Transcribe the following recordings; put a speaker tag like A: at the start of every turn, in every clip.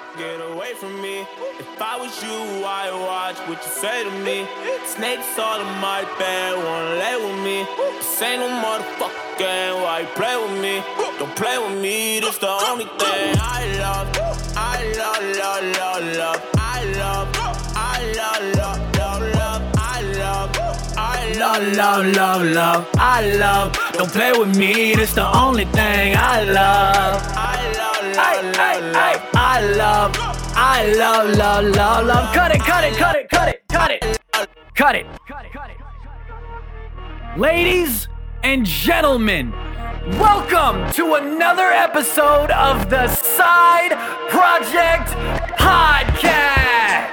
A: Get away from me. If I was you, I'd watch what you say to me. Snakes all in my bed, wanna lay with me. This ain't no motherfucking game, why you play with me? Don't play with me, this the only thing I love. I love, love, love, love. I love, I love, love, love, love. I love, I love, love, love, love. I love, don't play with me, this the only thing I love. I love, love, love, love. I love, I love, love, love, love. Cut it, cut it, cut it, cut it, cut it, cut it, cut it, cut it. Ladies and gentlemen, welcome to another episode of the Side Project Podcast.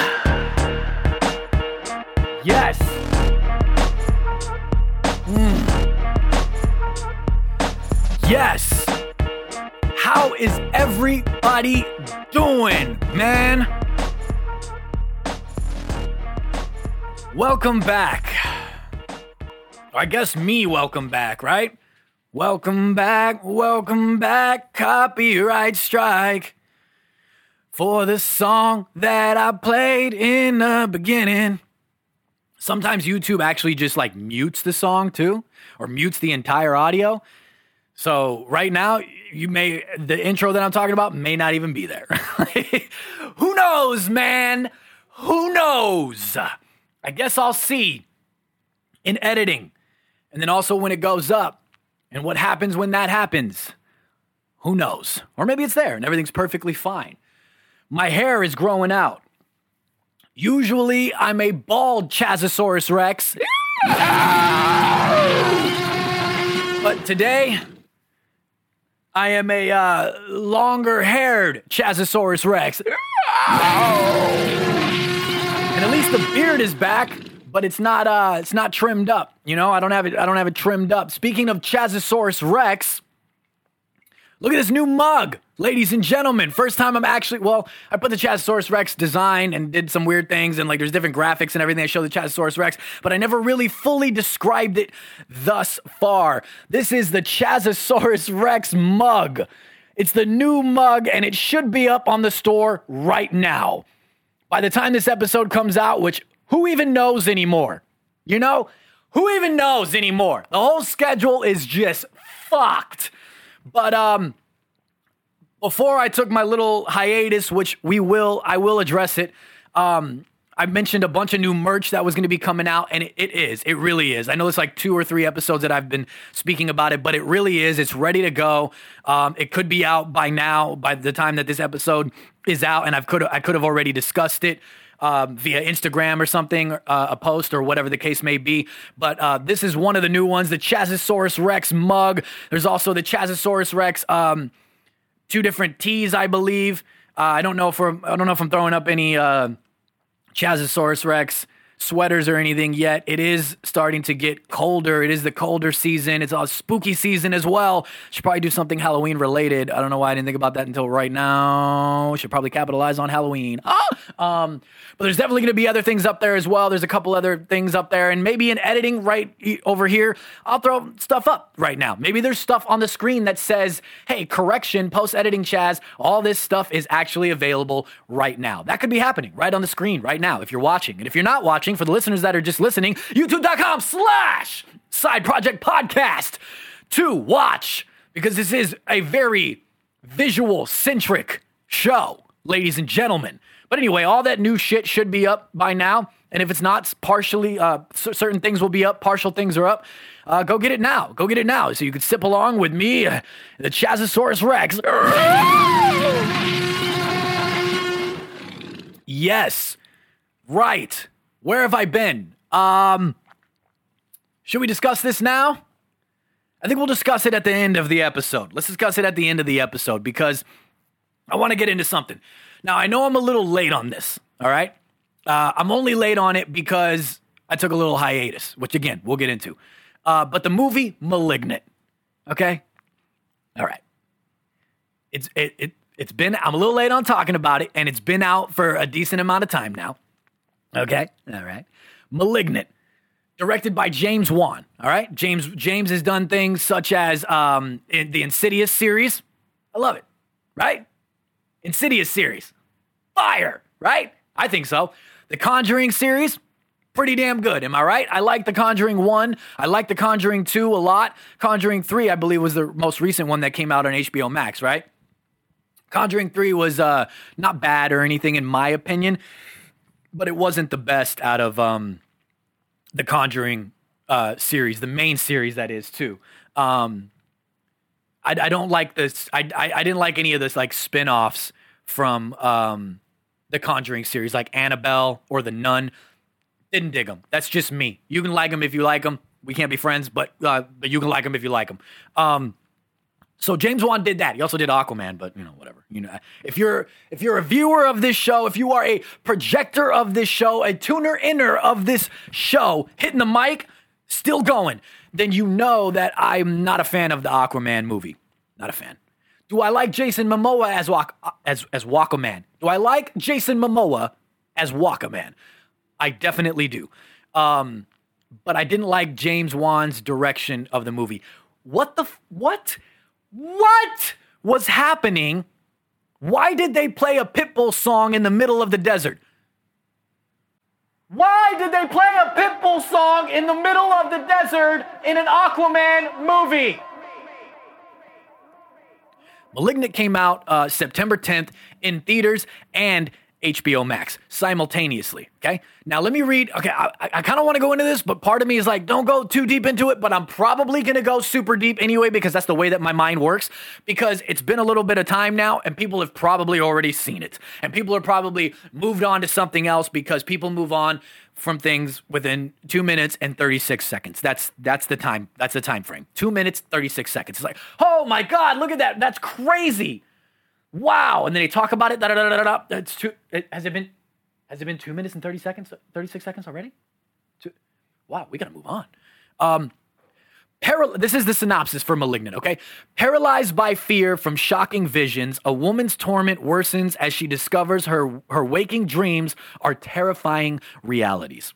A: Yes. Yes. How is everybody doing, man? Welcome back. I guess welcome back, right? Welcome back, copyright strike for the song that I played in the beginning. Sometimes YouTube actually just like mutes the song too, or mutes the entire audio. So right now, the intro that I'm talking about may not even be there. Who knows, man? Who knows? I guess I'll see in editing. And then also when it goes up and what happens when that happens. Who knows? Or maybe it's there and everything's perfectly fine. My hair is growing out. Usually I'm a bald Chazosaurus Rex. But today I am a longer-haired Chazosaurus Rex. And at least the beard is back, but it's not trimmed up. You know, I don't have it trimmed up. Speaking of Chazosaurus Rex, look at this new mug, ladies and gentlemen. First time I put the Chazosaurus Rex design and did some weird things, and like there's different graphics and everything. I show the Chazosaurus Rex, but I never really fully described it thus far. This is the Chazosaurus Rex mug. It's the new mug, and it should be up on the store right now. By the time this episode comes out, which who even knows anymore? You know, who even knows anymore? The whole schedule is just fucked. But before I took my little hiatus, which I will address it. I mentioned a bunch of new merch that was going to be coming out, and it really is. I know it's like 2 or 3 episodes that I've been speaking about it, but it really is. It's ready to go. It could be out by now, by the time that this episode is out, and I could have already discussed it via Instagram or something, a post or whatever the case may be. But this is one of the new ones, the Chazosaurus Rex mug. There's also the Chazosaurus Rex 2 different tees, I believe. I don't know if I'm throwing up any Chazosaurus Rex sweaters or anything yet. It is starting to get colder. It is the colder season. It's a spooky season as well. Should probably do something Halloween related. I don't know why I didn't think about that until right now. Should probably capitalize on Halloween. But there's definitely going to be other things up there as well. There's a couple other things up there, and maybe in editing right over here, I'll throw stuff up right now. Maybe there's stuff on the screen that says, hey, correction, post-editing Chaz, all this stuff is actually available right now. That could be happening right on the screen right now if you're watching. And if you're not watching, for the listeners that are just listening, youtube.com/Side Project Podcast to watch, because this is a very visual-centric show, ladies and gentlemen. But anyway, all that new shit should be up by now. And if it's not, partially, certain things will be up, partial things are up. Go get it now. Go get it now so you can sip along with me, the Chazosaurus Rex. Yes. Right. Where have I been? Should we discuss this now? I think we'll discuss it at the end of the episode. Let's discuss it at the end of the episode because I want to get into something. Now, I know I'm a little late on this, all right? I'm only late on it because I took a little hiatus, which, again, we'll get into. But the movie Malignant, okay? All right. It's been, I'm a little late on talking about it, and it's been out for a decent amount of time now, okay? All right. Malignant, directed by James Wan, all right? James has done things such as in the Insidious series. I love it, right? Insidious series, fire, right? I think so. The Conjuring series, pretty damn good. Am I right? I like The Conjuring 1. I like The Conjuring 2 a lot. Conjuring 3, I believe, was the most recent one that came out on HBO Max, right? Conjuring 3 was not bad or anything in my opinion, but it wasn't the best out of the Conjuring series, the main series that is too. I don't like this. I didn't like any of this like spin-offs from the Conjuring series, like Annabelle or The Nun. Didn't dig them. That's just me. You can like them if you like them. We can't be friends, but you can like them if you like them. So James Wan did that. He also did Aquaman, but whatever. If you're a viewer of this show, if you are a projector of this show, a tuner-inner of this show, hitting the mic, still going, then you know that I'm not a fan of the Aquaman movie. Not a fan. Do I like Jason Momoa as Aquaman? Do I like Jason Momoa as Aquaman? I definitely do. But I didn't like James Wan's direction of the movie. What was happening? Why did they play a Pitbull song in the middle of the desert? Why did they play a Pitbull song in the middle of the desert in an Aquaman movie? Malignant came out September 10th in theaters and HBO Max simultaneously, okay? Now let me read, okay, I kind of want to go into this, but part of me is like, don't go too deep into it, but I'm probably going to go super deep anyway because that's the way that my mind works, because it's been a little bit of time now and people have probably already seen it. And people are probably moved on to something else because people move on from things within 2 minutes and 36 seconds. That's the time frame. 2 minutes, 36 seconds. It's like, oh my God, look at that. That's crazy. Wow. And then they talk about it. Has it been 2 minutes and 36 seconds already? Wow, we got to move on. This is the synopsis for Malignant, okay? Paralyzed by fear from shocking visions, a woman's torment worsens as she discovers her waking dreams are terrifying realities.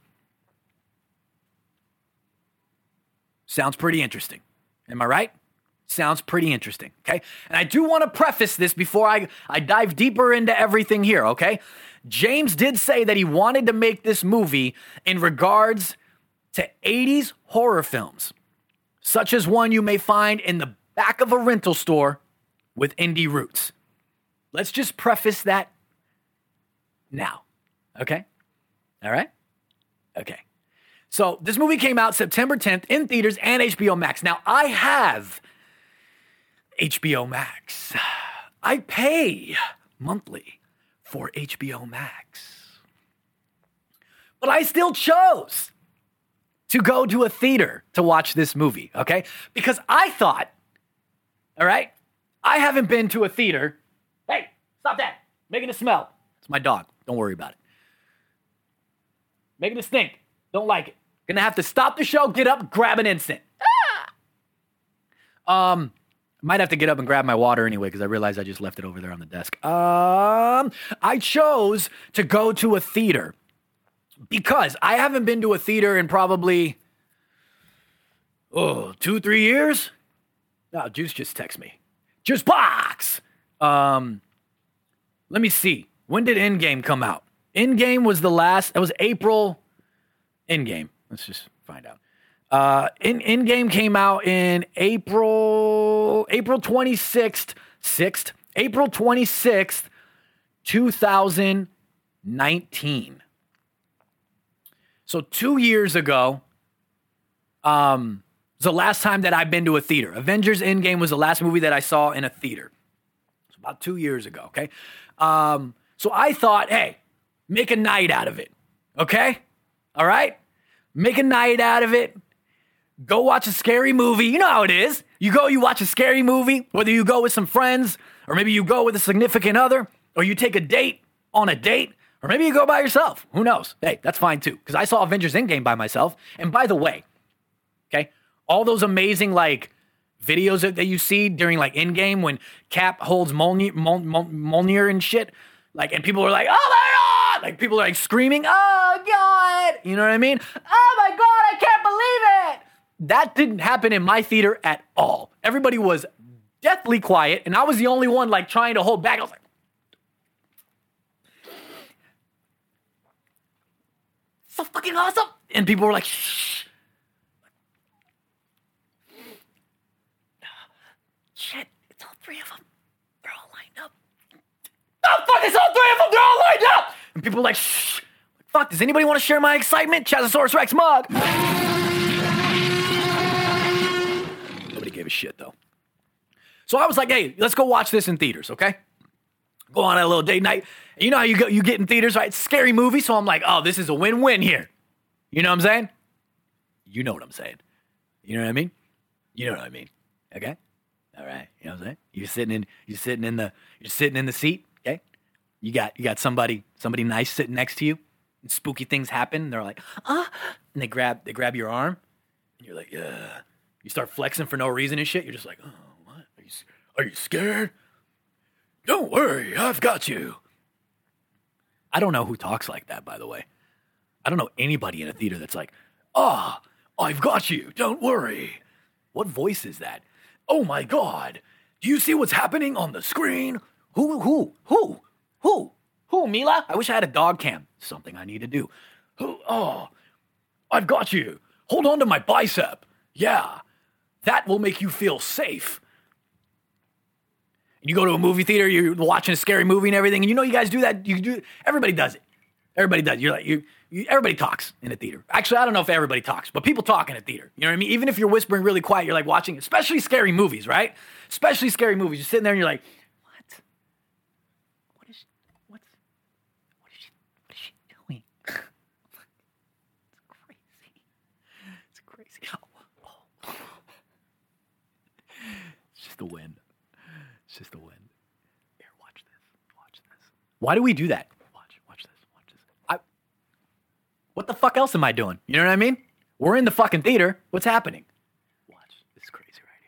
A: Sounds pretty interesting. Am I right? Sounds pretty interesting, okay? And I do want to preface this before I dive deeper into everything here, okay? James did say that he wanted to make this movie in regards to 80s horror films, such as one you may find in the back of a rental store with indie roots. Let's just preface that now, okay? All right? Okay. So this movie came out September 10th in theaters and HBO Max. Now, I have HBO Max. I pay monthly for HBO Max. But I still chose to go to a theater to watch this movie, okay? Because I thought, all right, I haven't been to a theater. Hey, stop that. Making it smell. It's my dog. Don't worry about it. Making it stink. Don't like it. Gonna have to stop the show, get up, grab an instant. Might have to get up and grab my water anyway because I realized I just left it over there on the desk. I chose to go to a theater because I haven't been to a theater in probably 2-3 years. No, Juice just text me. Juice box. Let me see. When did Endgame come out? Endgame was the last. It was April. Endgame. Let's just find out. Endgame came out in April 26th, April 26th, 2019. So 2 years ago, was the last time that I've been to a theater. Avengers Endgame was the last movie that I saw in a theater. It's about 2 years ago, okay? So I thought, hey, make a night out of it, okay? All right? Make a night out of it. Go watch a scary movie. You know how it is. You watch a scary movie, whether you go with some friends, or maybe you go with a significant other, or you take a date on a date, or maybe you go by yourself. Who knows? Hey, that's fine too. Because I saw Avengers Endgame by myself. And by the way, okay, all those amazing like videos that you see during like Endgame when Cap holds Mjolnir and shit, like, and people are like, oh my God! Like people are like screaming, oh God! You know what I mean? Oh my God, I can't believe it! That didn't happen in my theater at all. Everybody was deathly quiet, and I was the only one like trying to hold back. I was like, so fucking awesome. And people were like, shh. Shit, it's all three of them. They're all lined up. Oh, fuck, it's all three of them. They're all lined up. And people were like, shh. Fuck, does anybody want to share my excitement? Chazosaurus Rex mug. Nobody gave a shit, though. So I was like, hey, let's go watch this in theaters, okay? Go on a little date night. And you know how you get in theaters, right? It's a scary movie, so I'm like, oh, this is a win-win here. You know what I'm saying? You know what I'm saying. You know what I mean? You know what I mean. Okay? All right. You know what I'm saying? You're sitting in the seat, okay? You got somebody nice sitting next to you, and spooky things happen. They're like, and they grab your arm, and you're like, yeah. You start flexing for no reason and shit. You're just like, oh, what? Are you scared? Don't worry, I've got you. I don't know who talks like that, by the way. I don't know anybody in a theater that's like, I've got you, don't worry. What voice is that? Oh my God, do you see what's happening on the screen? Who, Mila? I wish I had a dog cam. Something I need to do. I've got you. Hold on to my bicep. Yeah, that will make you feel safe. You go to a movie theater, you're watching a scary movie and everything, and you know you guys do that. Everybody does it. Everybody does. You're like everybody talks in a theater. Actually, I don't know if everybody talks, but people talk in a theater. You know what I mean? Even if you're whispering really quiet, you're like watching, especially scary movies, right? Especially scary movies. You're sitting there and you're like, what? What is she doing? It's crazy. Oh. It's just the wind. It's just the wind. Here, watch this. Why do we do that? Watch this. What the fuck else am I doing? You know what I mean? We're in the fucking theater. What's happening? Watch. This is crazy right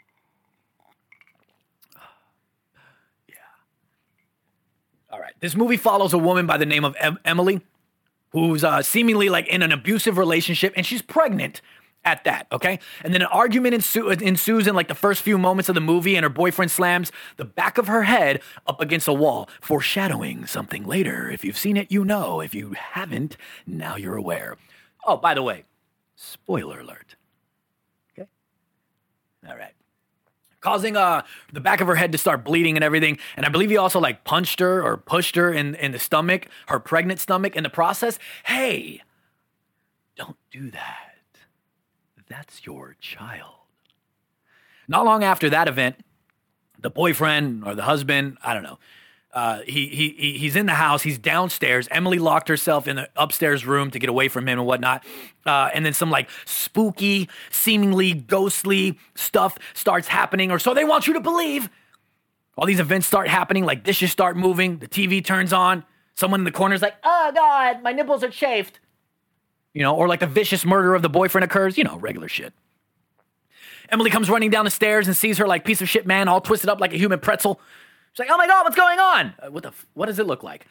A: here. Yeah. All right. This movie follows a woman by the name of Emily, who's seemingly like in an abusive relationship, and she's pregnant at that, okay? And then an argument ensues in like the first few moments of the movie, and her boyfriend slams the back of her head up against a wall, foreshadowing something later. If you've seen it, you know. If you haven't, now you're aware. Oh, by the way, spoiler alert. Okay? All right. Causing the back of her head to start bleeding and everything. And I believe he also like punched her or pushed her in the stomach, her pregnant stomach in the process. Hey, don't do that. That's your child. Not long after that event, the boyfriend or the husband, I don't know, he's in the house. He's downstairs. Emily locked herself in the upstairs room to get away from him and whatnot. And then some like spooky, seemingly ghostly stuff starts happening, or so they want you to believe. All these events start happening, like dishes start moving. The TV turns on. Someone in the corner is like, oh God, my nipples are chafed. You know, or like the vicious murder of the boyfriend occurs, you know, regular shit. Emily comes running down the stairs and sees her like piece of shit man all twisted up like a human pretzel. She's like, oh my God, what's going on? What does it look like?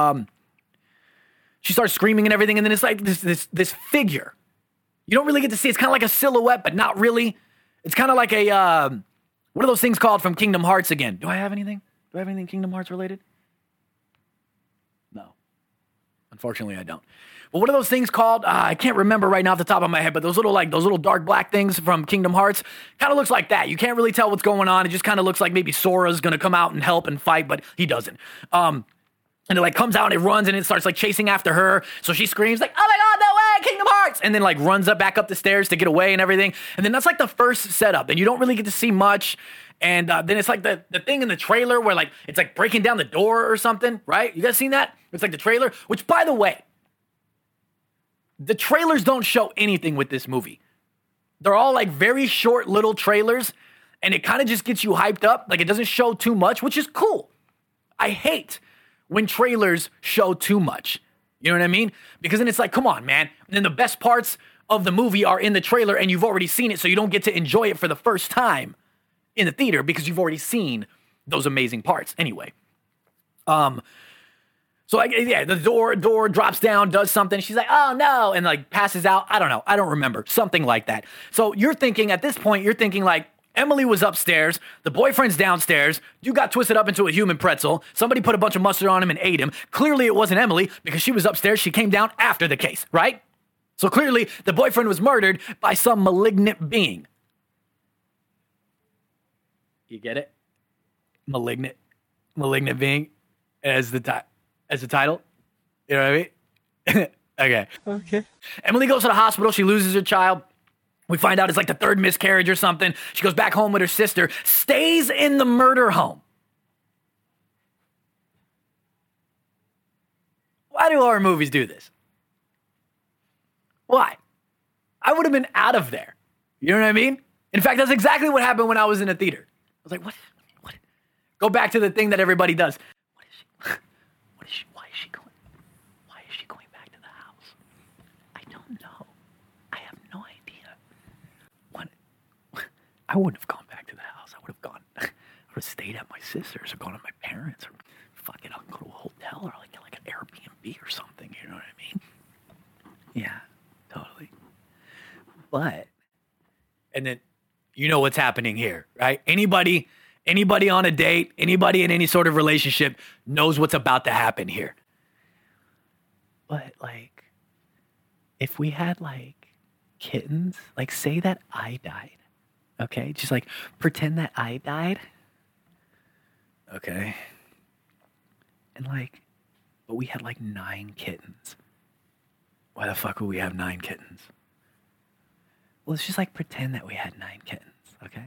A: She starts screaming and everything, and then it's like this figure. You don't really get to see. It's kind of like a silhouette, but not really. It's kind of like a, what are those things called from Kingdom Hearts again? Do I have anything Kingdom Hearts related? No. Unfortunately, I don't. But what are those things called? I can't remember right now off the top of my head, but those little dark black things from Kingdom Hearts kind of looks like that. You can't really tell what's going on. It just kind of looks like maybe Sora's going to come out and help and fight, but he doesn't. And it like comes out and it runs and it starts like chasing after her. So she screams like, oh my God, no way, Kingdom Hearts. And then like runs back up the stairs to get away and everything. And then that's like the first setup. And you don't really get to see much. And then it's like the thing in the trailer where like it's like breaking down the door or something, right? You guys seen that? It's like the trailer, which by the way, the trailers don't show anything with this movie. They're all like very short little trailers, and it kind of just gets you hyped up. Like it doesn't show too much, which is cool. I hate when trailers show too much. You know what I mean? Because then it's like, come on, man. And then the best parts of the movie are in the trailer, and you've already seen it, so you don't get to enjoy it for the first time in the theater because you've already seen those amazing parts. Anyway, so like, yeah, the door drops down, does something. She's like, oh no, and like passes out. I don't know. I don't remember. Something like that. So you're thinking at this point, like, Emily was upstairs. The boyfriend's downstairs. You got twisted up into a human pretzel. Somebody put a bunch of mustard on him and ate him. Clearly, it wasn't Emily because she was upstairs. She came down after the case, right? So clearly, the boyfriend was murdered by some malignant being. You get it? Malignant being as the title. You know what I mean? Okay. Emily goes to the hospital. She loses her child. We find out it's like the third miscarriage or something. She goes back home with her sister, stays in the murder home. Why do horror movies do this? Why? I would have been out of there. You know what I mean? In fact, that's exactly what happened when I was in a theater. I was like, what? Go back to the thing that everybody does. Why is she going back to the house? I don't know. I have no idea. I wouldn't have gone back to the house. I would have stayed at my sister's or gone to my parents or fucking I'll go to a hotel or like an Airbnb or something. You know what I mean? Yeah, totally. But, and then you know what's happening here, right? Anybody on a date, anybody in any sort of relationship knows what's about to happen here. But like, if we had like kittens, like say that I died, okay? Just like pretend that I died. Okay. And like, but we had like 9 kittens. Why the fuck would we have 9 kittens? Well, let's just like pretend that we had 9 kittens, okay?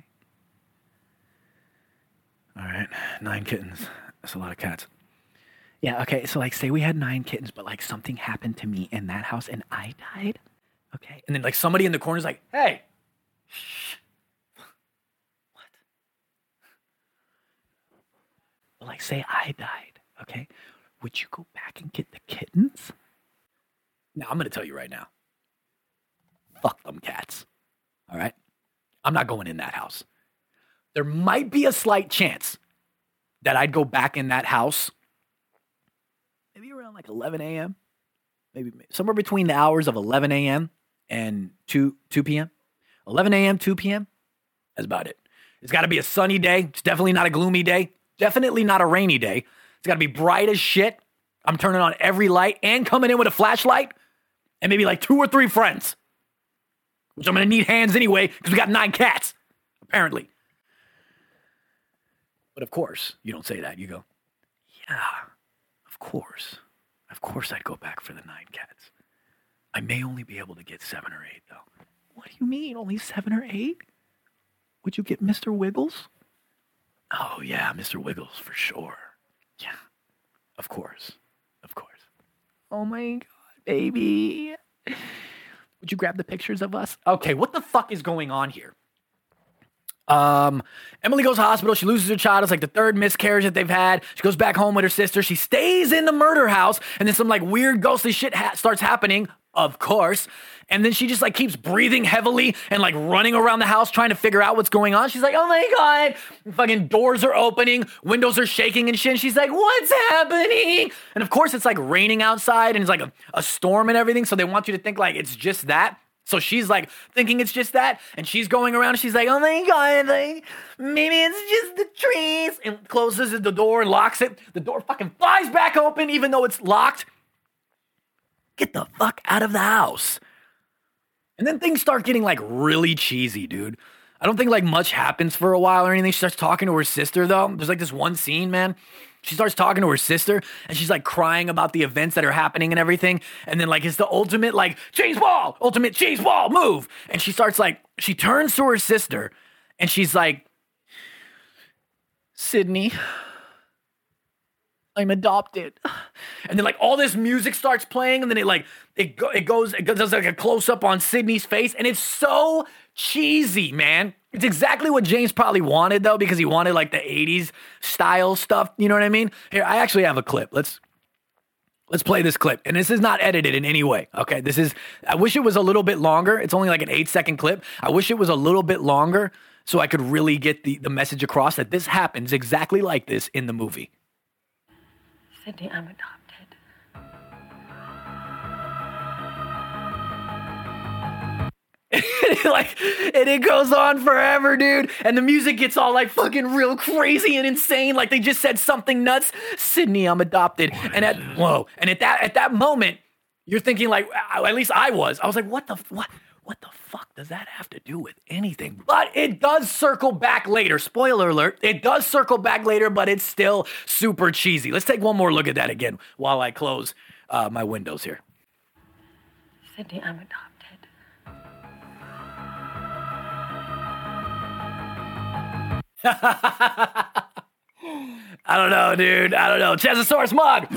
A: All right, 9 kittens. That's a lot of cats. Yeah, okay, so like say we had 9 kittens, but like something happened to me in that house and I died, okay? And then like somebody in the corner is like, hey, shh. What? But like say I died, okay? Would you go back and get the kittens? Now, I'm going to tell you right now. Fuck them cats, all right? I'm not going in that house. There might be a slight chance that I'd go back in that house maybe around like 11 a.m., maybe somewhere between the hours of 11 a.m. and 2 p.m. 11 a.m., 2 p.m., that's about it. It's got to be a sunny day. It's definitely not a gloomy day. Definitely not a rainy day. It's got to be bright as shit. I'm turning on every light and coming in with a flashlight and maybe like 2 or 3 friends, which I'm going to need hands anyway because we got 9 cats, apparently. But of course, you don't say that. You go, yeah, of course. Of course I'd go back for the 9 cats. I may only be able to get 7 or 8, though. What do you mean, only 7 or 8? Would you get Mr. Wiggles? Oh, yeah, Mr. Wiggles, for sure. Yeah, of course. Of course. Oh, my God, baby. Would you grab the pictures of us? Okay, what the fuck is going on here? Emily goes to the hospital. She loses her child. It's like the 3rd miscarriage that they've had. She goes back home with her sister. She stays in the murder house. And then some like weird ghostly shit starts happening, of course. And then she just like keeps breathing heavily and like running around the house trying to figure out what's going on. She's like, oh my God. Fucking doors are opening. Windows are shaking and shit. And she's like, what's happening? And of course it's like raining outside and it's like a storm and everything. So they want you to think like it's just that. So she's like thinking it's just that, and she's going around and she's like, oh my God, like, maybe it's just the trees, and closes the door and locks it. The door fucking flies back open even though it's locked. Get the fuck out of the house. And then things start getting like really cheesy, dude. I don't think like much happens for a while or anything. She starts talking to her sister though. There's like this one scene, man. She starts talking to her sister and she's like crying about the events that are happening and everything. And then like it's the ultimate like ultimate cheese ball move. And she starts like, she turns to her sister and she's like, Sydney, I'm adopted. And then like all this music starts playing and then it does like a close up on Sydney's face. And it's so cheesy, man. It's exactly what James probably wanted though, because he wanted like the 80s style stuff. You know what I mean? Here, I actually have a clip. Let's play this clip. And this is not edited in any way. Okay. I wish it was a little bit longer. It's only like an 8-second clip. I wish it was a little bit longer so I could really get the message across that this happens exactly like this in the movie.
B: Sydney, I'm adopted.
A: Like, and it goes on forever, dude. And the music gets all like fucking real crazy and insane. Like they just said something nuts. Sydney, I'm adopted. And at that moment, you're thinking like, at least I was like, what the fuck does that have to do with anything? But it does circle back later. Spoiler alert. It does circle back later, but it's still super cheesy. Let's take one more look at that again while I close my windows here.
B: Sydney, I'm adopted.
A: I don't know, dude. I don't know. Chezosaurus mug.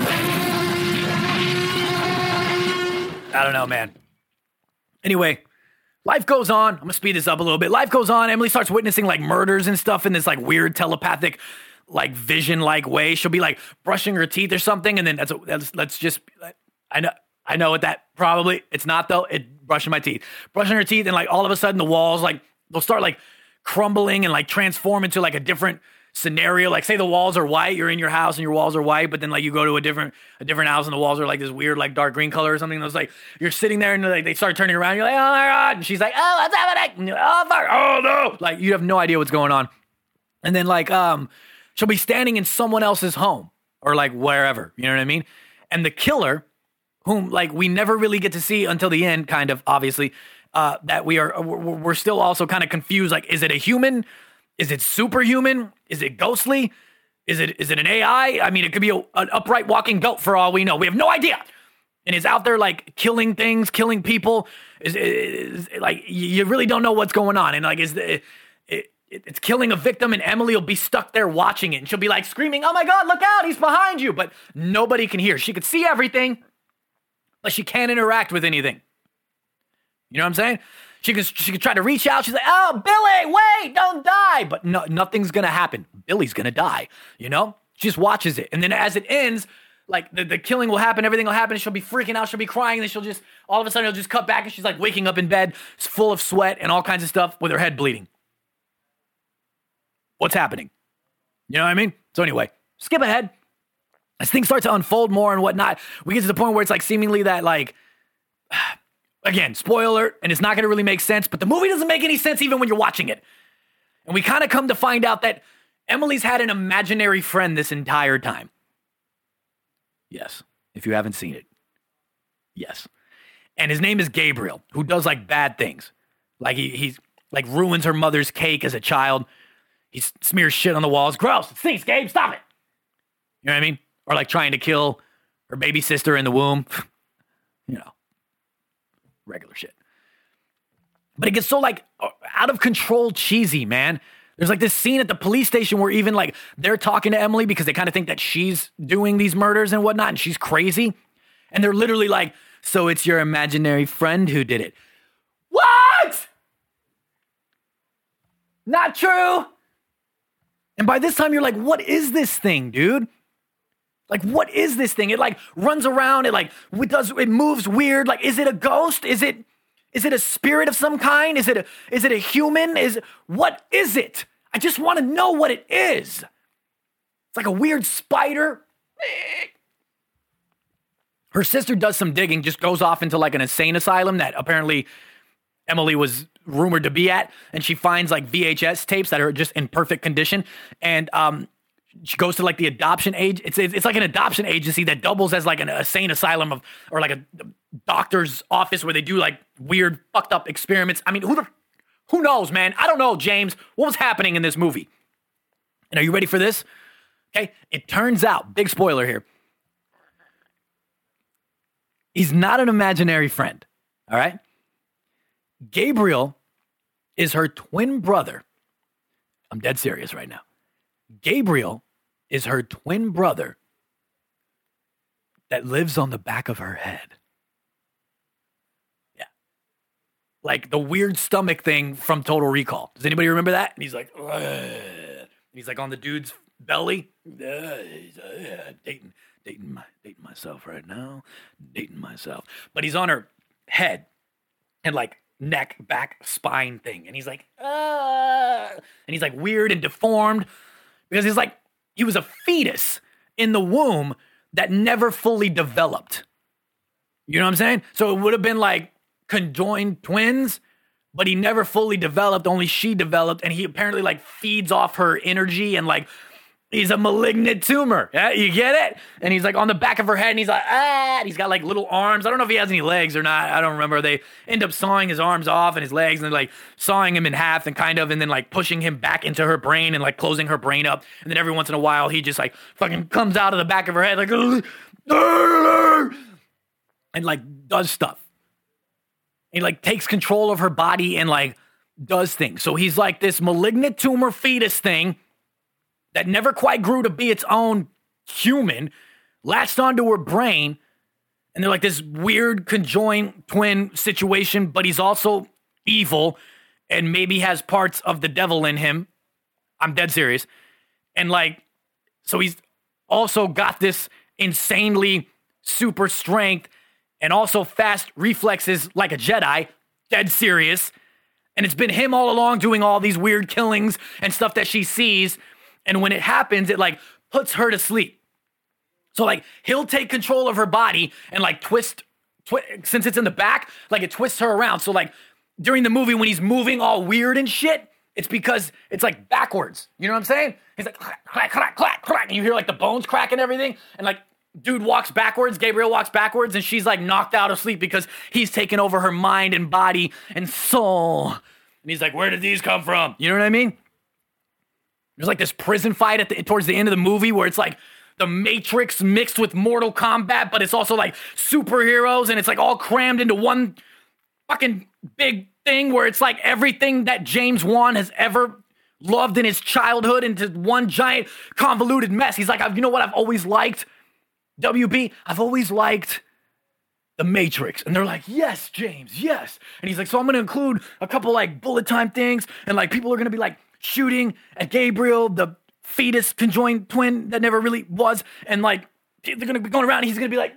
A: I don't know, man. Anyway, life goes on. I'm gonna speed this up a little bit. Life goes on. Emily starts witnessing like murders and stuff in this like weird telepathic, like vision-like way. She'll be like brushing her teeth or something, and then let's just. I know what that probably. It's not though. Brushing my teeth, brushing her teeth, and like all of a sudden the walls like they'll start like crumbling and like transform into like a different scenario. Like say the walls are white, you're in your house and your walls are white, but then like you go to a different house and the walls are like this weird like dark green color or something. It's like you're sitting there and like they start turning around. You're like, oh my god! And she's like, oh, what's happening? Oh fuck! Oh no! Like you have no idea what's going on. And then like she'll be standing in someone else's home or like wherever. You know what I mean? And the killer, whom like we never really get to see until the end, kind of obviously. That we're still also kind of confused. Like, is it a human? Is it superhuman? Is it ghostly? Is it an AI? I mean, it could be an upright walking goat for all we know. We have no idea. And it's out there like killing things, killing people. Is like you really don't know what's going on. And like it's killing a victim, and Emily will be stuck there watching it, and she'll be like screaming, "Oh my God, look out! He's behind you!" But nobody can hear. She could see everything, but she can't interact with anything. You know what I'm saying? She could try to reach out. She's like, oh, Billy, wait, don't die. But no, nothing's going to happen. Billy's going to die, you know? She just watches it. And then as it ends, like the killing will happen, everything will happen. And she'll be freaking out. She'll be crying. And then she'll just, all of a sudden, it'll just cut back. And she's like waking up in bed, full of sweat and all kinds of stuff with her head bleeding. What's happening? You know what I mean? So anyway, skip ahead. As things start to unfold more and whatnot, we get to the point where it's like seemingly that like... Again, spoiler, and it's not going to really make sense, but the movie doesn't make any sense even when you're watching it. And we kind of come to find out that Emily's had an imaginary friend this entire time. Yes, if you haven't seen it. Yes. And his name is Gabriel, who does like bad things. Like he's like ruins her mother's cake as a child. He smears shit on the walls. Gross. It stinks, Gabe. Stop it. You know what I mean? Or like trying to kill her baby sister in the womb. You know. Regular shit. But it gets so like out of control cheesy, man. There's like this scene at the police station where even like they're talking to Emily because they kind of think that she's doing these murders and whatnot and she's crazy. And they're literally like, so it's your imaginary friend who did it. What? Not true. And by this time you're like, what is this thing, dude? Like, what is this thing? It like runs around. It moves weird. Like, is it a ghost? Is it a spirit of some kind? Is it a human? What is it? I just want to know what it is. It's like a weird spider. Her sister does some digging, just goes off into like an insane asylum that apparently Emily was rumored to be at. And she finds like VHS tapes that are just in perfect condition. And, she goes to like the adoption age. It's like an adoption agency that doubles as like an insane asylum or like a doctor's office where they do like weird fucked up experiments. I mean, who knows, man? I don't know, James. What was happening in this movie? And are you ready for this? Okay. It turns out, big spoiler here. He's not an imaginary friend. All right. Gabriel is her twin brother. I'm dead serious right now. Gabriel is her twin brother that lives on the back of her head. Yeah. Like the weird stomach thing from Total Recall. Does anybody remember that? And he's like, ugh. He's like on the dude's belly. Dating myself right now. Dating myself. But he's on her head and like neck, back, spine thing. And he's like, and he's like weird and deformed. Because he's like, he was a fetus in the womb that never fully developed. You know what I'm saying? So it would have been like conjoined twins, but he never fully developed, only she developed, and he apparently like feeds off her energy and like he's a malignant tumor. Yeah, you get it? And he's like on the back of her head and he's like, and he's got like little arms. I don't know if he has any legs or not. I don't remember. They end up sawing his arms off and his legs and then like sawing him in half and then like pushing him back into her brain and like closing her brain up. And then every once in a while, he just like fucking comes out of the back of her head like, and like does stuff. He like takes control of her body and like does things. So he's like this malignant tumor fetus thing that never quite grew to be its own human, latched onto her brain, and they're like this weird conjoined twin situation, but he's also evil and maybe has parts of the devil in him. I'm dead serious. And like, so he's also got this insanely super strength and also fast reflexes like a Jedi, dead serious. And it's been him all along doing all these weird killings and stuff that she sees. And when it happens, it like puts her to sleep. So like he'll take control of her body and like twist, since it's in the back, like it twists her around. So like during the movie when he's moving all weird and shit, it's because it's like backwards. You know what I'm saying? He's like clack, clack, clack, clack, clack. And you hear like the bones crack and everything. And like dude walks backwards, Gabriel walks backwards, and she's like knocked out of sleep because he's taken over her mind and body and soul. And he's like, where did these come from? You know what I mean? There's like this prison fight towards the end of the movie where it's like the Matrix mixed with Mortal Kombat, but it's also like superheroes and it's like all crammed into one fucking big thing where it's like everything that James Wan has ever loved in his childhood into one giant convoluted mess. He's like, you know what I've always liked? WB, I've always liked The Matrix. And they're like, yes, James, yes. And he's like, so I'm going to include a couple like bullet time things and like people are going to be like, shooting at Gabriel, the fetus conjoined twin that never really was, and like they're gonna be going around and he's gonna be like,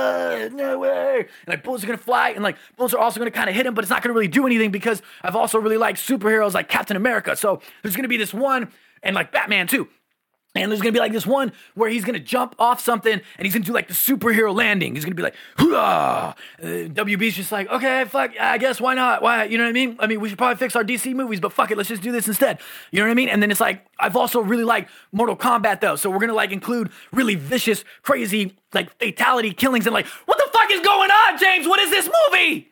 A: no way, and like bullets are gonna fly and like bullets are also gonna kind of hit him, but it's not gonna really do anything because I've also really liked superheroes like Captain America. So there's gonna be this one, and like Batman too. And there's going to be like this one where he's going to jump off something and he's going to do like the superhero landing. He's going to be like, hoo-ah. WB's just like, okay, fuck, I guess, why not? Why? You know what I mean? I mean, we should probably fix our DC movies, but fuck it, let's just do this instead. You know what I mean? And then it's like, I've also really liked Mortal Kombat though. So we're going to like include really vicious, crazy, like fatality killings and like, what the fuck is going on, James? What is this movie?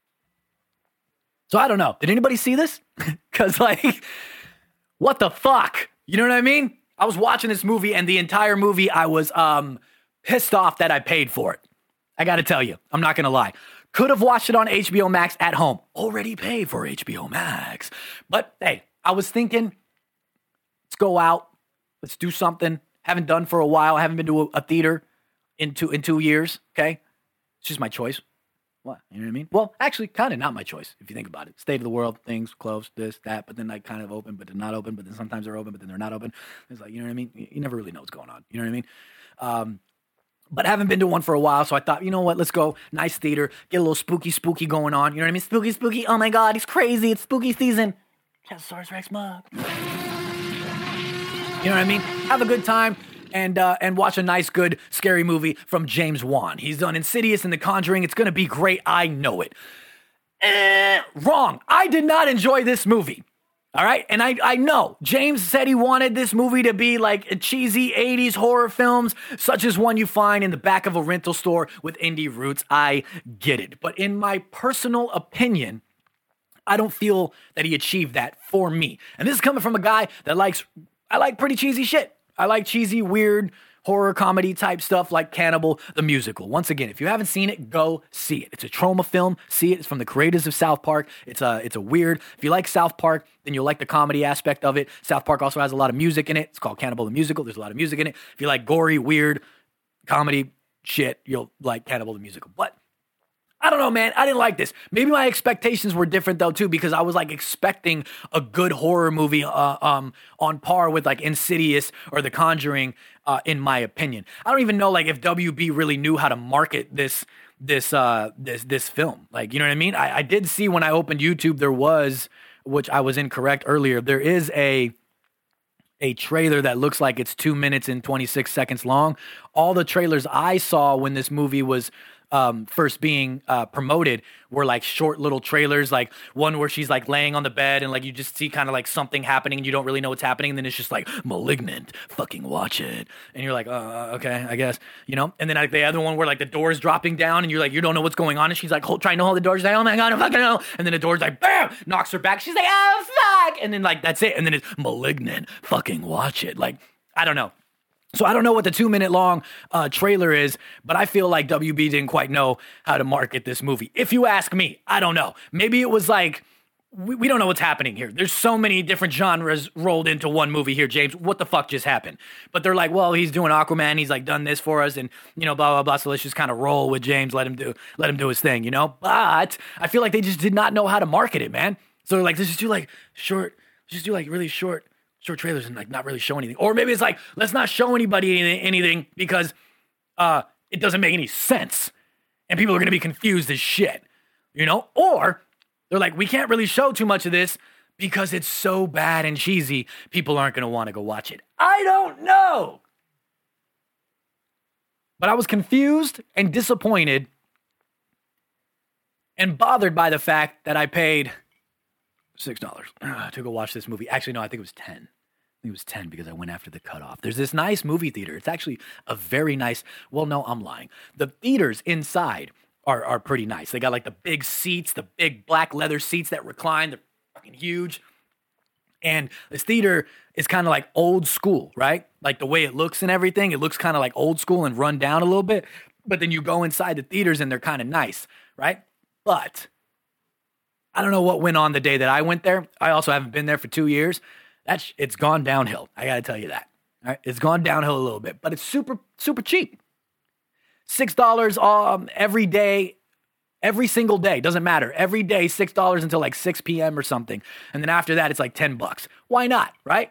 A: So I don't know. Did anybody see this? Because like, what the fuck? You know what I mean? I was watching this movie and the entire movie I was pissed off that I paid for it. I got to tell you, I'm not going to lie. Could have watched it on HBO Max at home. Already paid for HBO Max. But hey, I was thinking, let's go out. Let's do something. Haven't done for a while. I haven't been to a theater in 2 years. Okay. It's just my choice. What? You know what I mean? Well, actually, kind of not my choice, if you think about it. State of the world, things, closed, this, that, but then like kind of open, but they're not open, but then sometimes they're open, but then they're not open. It's like, you know what I mean? You never really know what's going on. You know what I mean? But I haven't been to one for a while, so I thought, you know what? Let's go. Nice theater. Get a little spooky going on. You know what I mean? Spooky. Oh my God, it's crazy. It's spooky season. Chazosaurus Rex mug. You know what I mean? Have a good time. And watch a nice, good, scary movie from James Wan. He's done Insidious and The Conjuring. It's going to be great. I know it. Wrong. I did not enjoy this movie. All right? And I know. James said he wanted this movie to be like a cheesy 80s horror films, such as one you find in the back of a rental store with indie roots. I get it. But in my personal opinion, I don't feel that he achieved that for me. And this is coming from a guy that I like pretty cheesy shit. I like cheesy, weird, horror comedy type stuff like Cannibal the Musical. Once again, if you haven't seen it, go see it. It's a trauma film. See it. It's from the creators of South Park. It's a weird. If you like South Park, then you'll like the comedy aspect of it. South Park also has a lot of music in it. It's called Cannibal the Musical. There's a lot of music in it. If you like gory, weird comedy shit, you'll like Cannibal the Musical. But I don't know, man. I didn't like this. Maybe my expectations were different though too, because I was like expecting a good horror movie on par with like Insidious or The Conjuring, in my opinion. I don't even know like if WB really knew how to market this film. Like, you know what I mean? I did see when I opened YouTube there was, which I was incorrect earlier, there is a trailer that looks like it's 2 minutes and 26 seconds long. All the trailers I saw when this movie was first being promoted were like short little trailers, like one where she's like laying on the bed and like you just see kind of like something happening and you don't really know what's happening, and then it's just like Malignant, fucking watch it, and you're like, okay, I guess, you know. And then like the other one where like the door's dropping down and you're like, you don't know what's going on, and she's like trying to hold the door, she's like, oh my god, I fucking know, and then the door's like bam, knocks her back, she's like, oh fuck, and then like that's it, and then it's Malignant, fucking watch it. Like, I don't know. So I don't know what the 2-minute long trailer is, but I feel like WB didn't quite know how to market this movie. If you ask me, I don't know. Maybe it was like, we don't know what's happening here. There's so many different genres rolled into one movie here, James. What the fuck just happened? But they're like, well, he's doing Aquaman. He's like done this for us, and you know, blah blah blah. So let's just kind of roll with James. Let him do his thing, you know. But I feel like they just did not know how to market it, man. So they're like, let's just do like really short trailers and like not really show anything. Or maybe it's like, let's not show anybody anything because it doesn't make any sense and people are going to be confused as shit, you know? Or they're like, we can't really show too much of this because it's so bad and cheesy, people aren't going to want to go watch it. I don't know. But I was confused and disappointed and bothered by the fact that I paid $6 to go watch this movie. Actually, no, I think it was 10. It was 10 because I went after the cutoff. There's this nice movie theater. It's actually a very nice, well, no, I'm lying. The theaters inside are pretty nice. They got like the big seats, the big black leather seats that recline. They're fucking huge. And this theater is kind of like old school, right? Like the way it looks and everything, it looks kind of like old school and run down a little bit. But then you go inside the theaters and they're kind of nice, right? But I don't know what went on the day that I went there. I also haven't been there for 2 years. It's gone downhill. I got to tell you that. All right? It's gone downhill a little bit, but it's super, super cheap. $6 every day, every single day. Doesn't matter. Every day, $6 until like 6 p.m. or something. And then after that, it's like $10. Why not, right?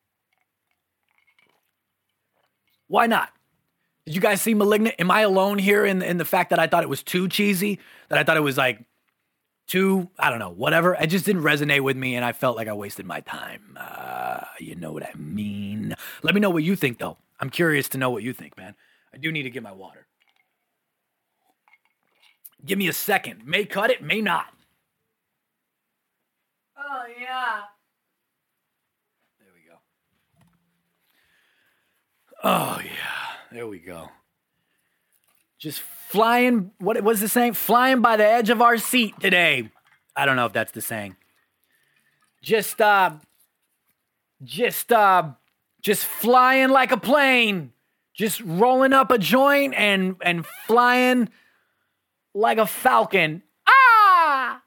A: Why not? Did you guys see Malignant? Am I alone here in the fact that I thought it was too cheesy? That I thought it was like too, I don't know, whatever. It just didn't resonate with me, and I felt like I wasted my time. You know what I mean? Let me know what you think, though. I'm curious to know what you think, man. I do need to get my water. Give me a second. May cut it, may not. Oh, yeah. There we go. Oh, yeah. There we go. Just flying, what was the saying? Flying by the edge of our seat today. I don't know if that's the saying. Just flying like a plane. Just rolling up a joint and flying like a falcon. Ah!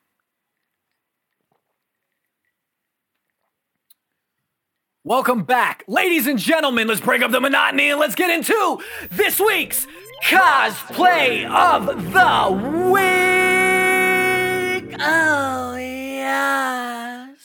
A: Welcome back. Ladies and gentlemen, let's break up the monotony and let's get into this week's Cosplay of the Week. Oh, yes.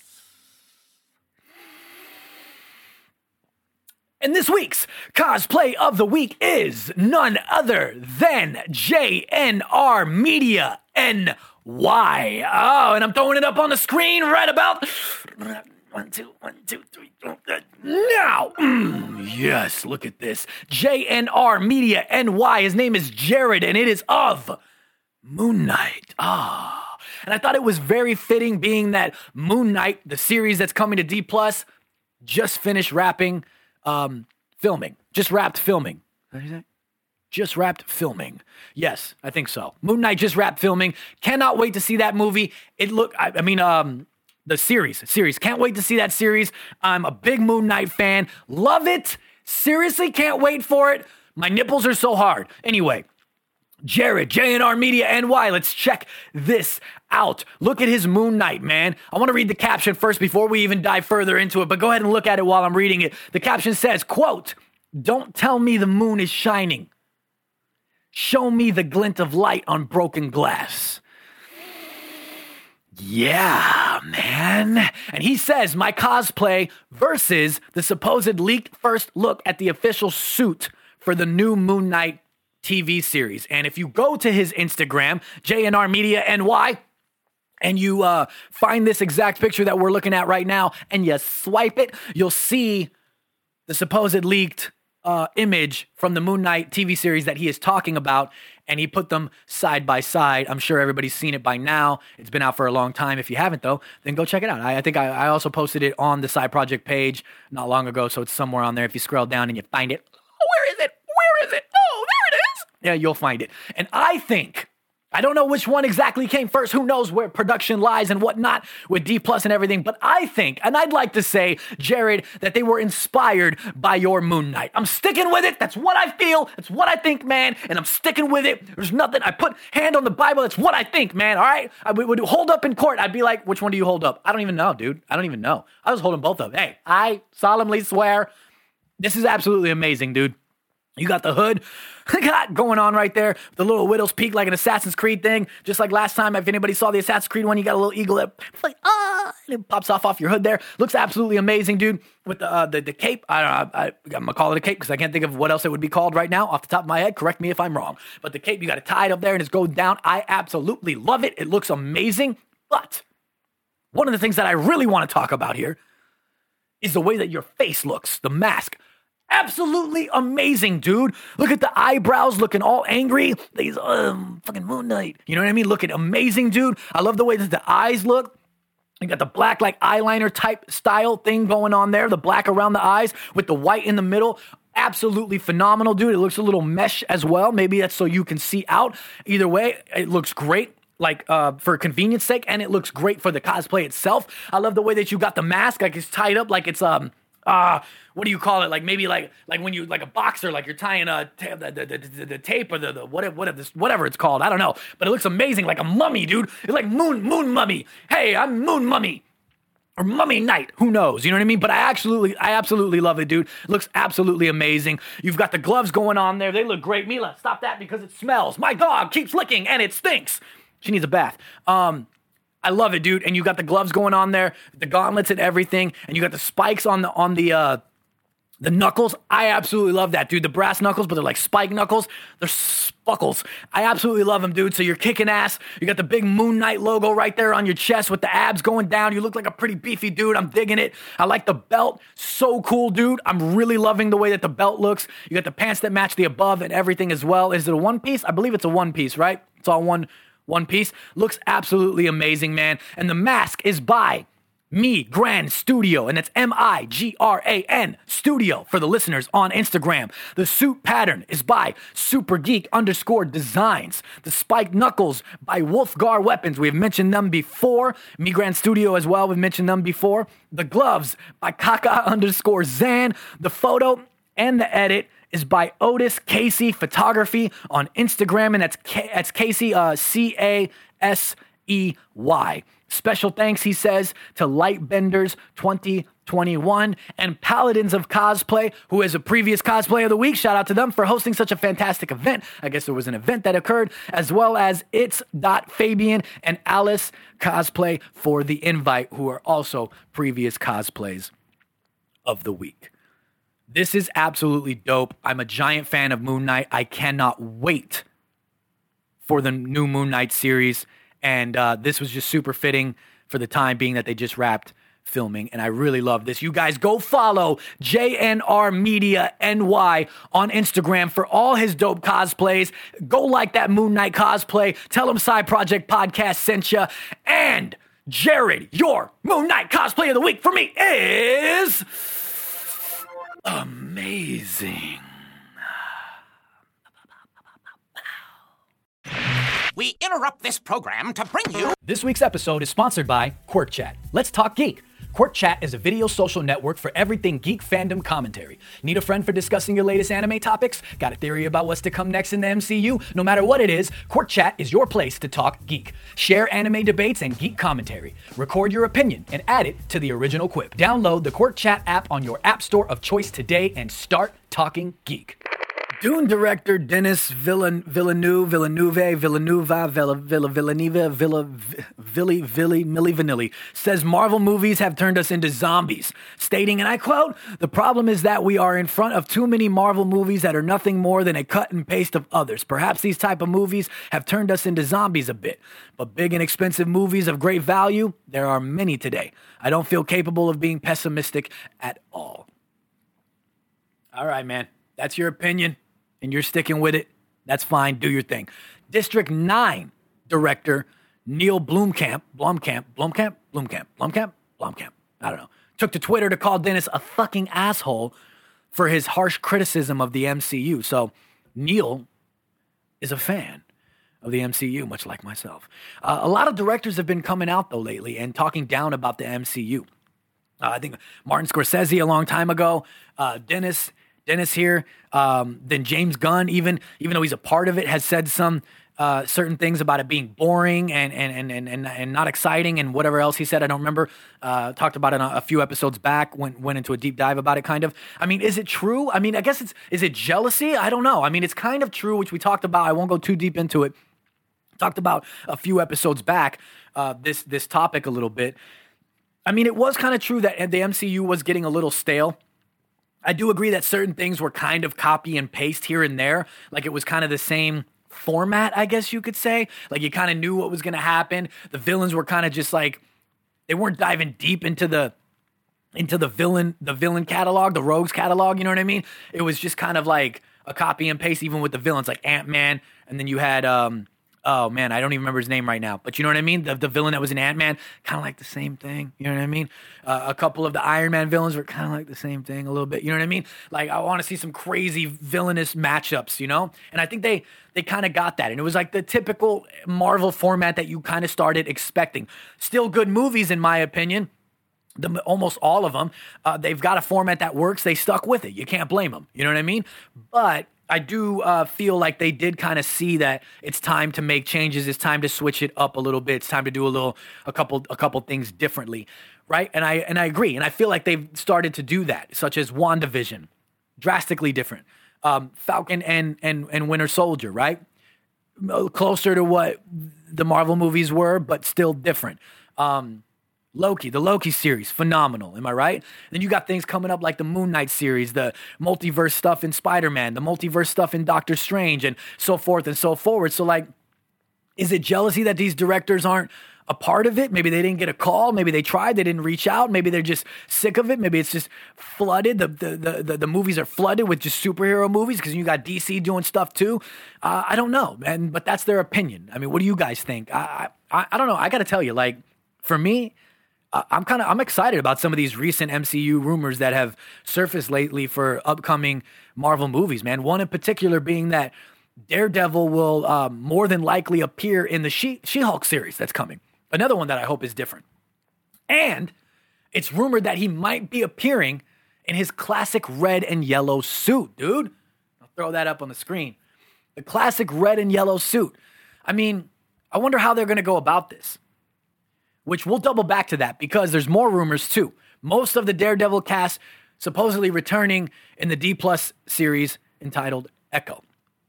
A: And this week's Cosplay of the Week is none other than JNR Media NY. Oh, and I'm throwing it up on the screen right about... 1, 2, 3, 4. Now, yes, look at this. JNR Media NY. His name is Jared, and it is of Moon Knight. And I thought it was very fitting, being that Moon Knight, the series that's coming to D+, just finished filming. Just wrapped filming. What did you say? Just wrapped filming. Yes, I think so. Moon Knight just wrapped filming. Cannot wait to see that movie. The series. Can't wait to see that series. I'm a big Moon Knight fan. Love it. Seriously, can't wait for it. My nipples are so hard. Anyway, Jared, JNR Media NY. Let's check this out. Look at his Moon Knight, man. I want to read the caption first before we even dive further into it, but go ahead and look at it while I'm reading it. The caption says, quote, "Don't tell me the moon is shining. Show me the glint of light on broken glass." Yeah, man. And he says, my cosplay versus the supposed leaked first look at the official suit for the new Moon Knight TV series. And if you go to his Instagram, JNR Media NY, and you find this exact picture that we're looking at right now, and you swipe it, you'll see the supposed leaked image from the Moon Knight TV series that he is talking about. and he put them side by side. I'm sure everybody's seen it by now. It's been out for a long time. If you haven't, though, then go check it out. I think I also posted it on the Side Project page not long ago, so it's somewhere on there. If you scroll down and you find it, oh, where is it? Where is it? Oh, there it is. Yeah, you'll find it. And I don't know which one exactly came first. Who knows where production lies and whatnot with D Plus and everything. But I think, and I'd like to say, Jared, that they were inspired by your Moon Knight. I'm sticking with it. That's what I feel. That's what I think, man. And I'm sticking with it. There's nothing. I put hand on the Bible. That's what I think, man. All right. I would hold up in court. I'd be like, which one do you hold up? I don't even know, dude. I don't even know. I was holding both of them. Hey, I solemnly swear this is absolutely amazing, dude. You got the hood going on right there. The little Widow's Peak, like an Assassin's Creed thing. Just like last time, if anybody saw the Assassin's Creed one, you got a little eagle that like, and it pops off your hood there. Looks absolutely amazing, dude. With the cape. I'm going to call it a cape because I can't think of what else it would be called right now off the top of my head. Correct me if I'm wrong. But the cape, you got it tied up there and it goes down. I absolutely love it. It looks amazing. But one of the things that I really want to talk about here is the way that your face looks, the mask. Absolutely amazing, dude. Look at the eyebrows looking all angry. These fucking Moon Knight. You know what I mean? Looking amazing, dude. I love the way that the eyes look. You got the black like eyeliner type style thing going on there. The black around the eyes with the white in the middle. Absolutely phenomenal, dude. It looks a little mesh as well. Maybe that's so you can see out. Either way, it looks great. Like for convenience sake, and it looks great for the cosplay itself. I love the way that you got the mask, like it's tied up, like it's what do you call it? Like maybe like when you like a boxer, like you're tying the tape or the whatever it's called. I don't know, but it looks amazing, like a mummy, dude. It's like moon mummy. Hey, I'm Moon Mummy. Or Mummy Knight, who knows? You know what I mean? But I absolutely love it, dude. It looks absolutely amazing. You've got the gloves going on there. They look great. Mila, stop that because it smells. My dog keeps licking and it stinks. She needs a bath. I love it, dude. And you got the gloves going on there, the gauntlets and everything, and you got the spikes on the knuckles. I absolutely love that, dude. The brass knuckles, but they're like spike knuckles. They're spuckles. I absolutely love them, dude. So you're kicking ass. You got the big Moon Knight logo right there on your chest with the abs going down. You look like a pretty beefy dude. I'm digging it. I like the belt. So cool, dude. I'm really loving the way that the belt looks. You got the pants that match the above and everything as well. Is it a one piece? I believe it's a one piece, right? It's all one piece. Looks absolutely amazing, man. And the mask is by Migran Studio, and it's MIGRAN Studio for the listeners on Instagram. The suit pattern is by SuperGeek_Designs. The spiked knuckles by Wolfgar Weapons. We've mentioned them before. Migran Studio as well. We've mentioned them before. The gloves by Kaka_Zan. The photo and the edit is by Otis Casey Photography on Instagram, and that's Casey, CASEY. Special thanks, he says, to Lightbenders 2021 and Paladins of Cosplay, who is a previous Cosplay of the Week. Shout out to them for hosting such a fantastic event. I guess there was an event that occurred, as well as Fabian and Alice Cosplay for the invite, who are also previous cosplays of the week. This is absolutely dope. I'm a giant fan of Moon Knight. I cannot wait for the new Moon Knight series. And this was just super fitting for the time being that they just wrapped filming. And I really love this. You guys go follow JNR Media NY on Instagram for all his dope cosplays. Go like that Moon Knight cosplay. Tell him Side Project Podcast sent you. And Jared, your Moon Knight cosplay of the week for me is amazing.
C: We interrupt this program to bring you...
A: This week's episode is sponsored by Quirk Chat. Let's talk geek. Quirk Chat is a video social network for everything geek fandom commentary. Need a friend for discussing your latest anime topics? Got a theory about what's to come next in the MCU? No matter what it is, Quirk Chat is your place to talk geek. Share anime debates and geek commentary. Record your opinion and add it to the original quip. Download the Quirk Chat app on your app store of choice today and start talking geek. Dune director Denis Villeneuve says Marvel movies have turned us into zombies, stating, and I quote, "The problem is that we are in front of too many Marvel movies that are nothing more than a cut and paste of others. Perhaps these type of movies have turned us into zombies a bit, but big and expensive movies of great value, there are many today. I don't feel capable of being pessimistic at all." All right, man. That's your opinion. And you're sticking with it. That's fine. Do your thing. District 9 director Neil Blomkamp, I don't know, took to Twitter to call Dennis a fucking asshole for his harsh criticism of the MCU. So Neil is a fan of the MCU, much like myself. A lot of directors have been coming out, though, lately and talking down about the MCU. I think Martin Scorsese a long time ago, Dennis here, then James Gunn, even though he's a part of it, has said some certain things about it being boring and not exciting and whatever else he said. I don't remember. Talked about it a few episodes back, went into a deep dive about it, kind of. I mean, is it true? I mean, I guess is it jealousy? I don't know. I mean, it's kind of true, which we talked about. I won't go too deep into it. Talked about a few episodes back, this topic a little bit. I mean, it was kind of true that the MCU was getting a little stale. I do agree that certain things were kind of copy and paste here and there. Like it was kind of the same format, I guess you could say. Like you kind of knew what was going to happen. The villains were kind of just like, they weren't diving deep into the villain catalog, the rogues catalog, you know what I mean? It was just kind of like a copy and paste, even with the villains like Ant-Man. And then you had, oh man, I don't even remember his name right now, but you know what I mean? The villain that was in Ant-Man, kind of like the same thing, you know what I mean? A couple of the Iron Man villains were kind of like the same thing a little bit, you know what I mean? Like I want to see some crazy villainous matchups, you know? And I think they kind of got that. And it was like the typical Marvel format that you kind of started expecting. Still good movies in my opinion. Almost all of them, they've got a format that works. They stuck with it. You can't blame them. You know what I mean? But I do feel like they did kind of see that it's time to make changes. It's time to switch it up a little bit. It's time to do a couple things differently, right? And I agree. And I feel like they've started to do that, such as WandaVision, drastically different. Falcon and Winter Soldier, right? Closer to what the Marvel movies were, but still different. Loki, the Loki series, phenomenal. Am I right? Then you got things coming up like the Moon Knight series, the multiverse stuff in Spider-Man, the multiverse stuff in Doctor Strange, and so forth and so forward. So, like, is it jealousy that these directors aren't a part of it? Maybe they didn't get a call. Maybe they tried. They didn't reach out. Maybe they're just sick of it. Maybe it's just flooded. The movies are flooded with just superhero movies because you got DC doing stuff too. I don't know, man, but that's their opinion. I mean, what do you guys think? I don't know. I got to tell you, like, for me, I'm excited about some of these recent MCU rumors that have surfaced lately for upcoming Marvel movies, man. One in particular being that Daredevil will more than likely appear in the She-Hulk series that's coming. Another one that I hope is different. And it's rumored that he might be appearing in his classic red and yellow suit, dude. I'll throw that up on the screen. The classic red and yellow suit. I mean, I wonder how they're going to go about this. Which we'll double back to that because there's more rumors too. Most of the Daredevil cast supposedly returning in the D+ series entitled Echo.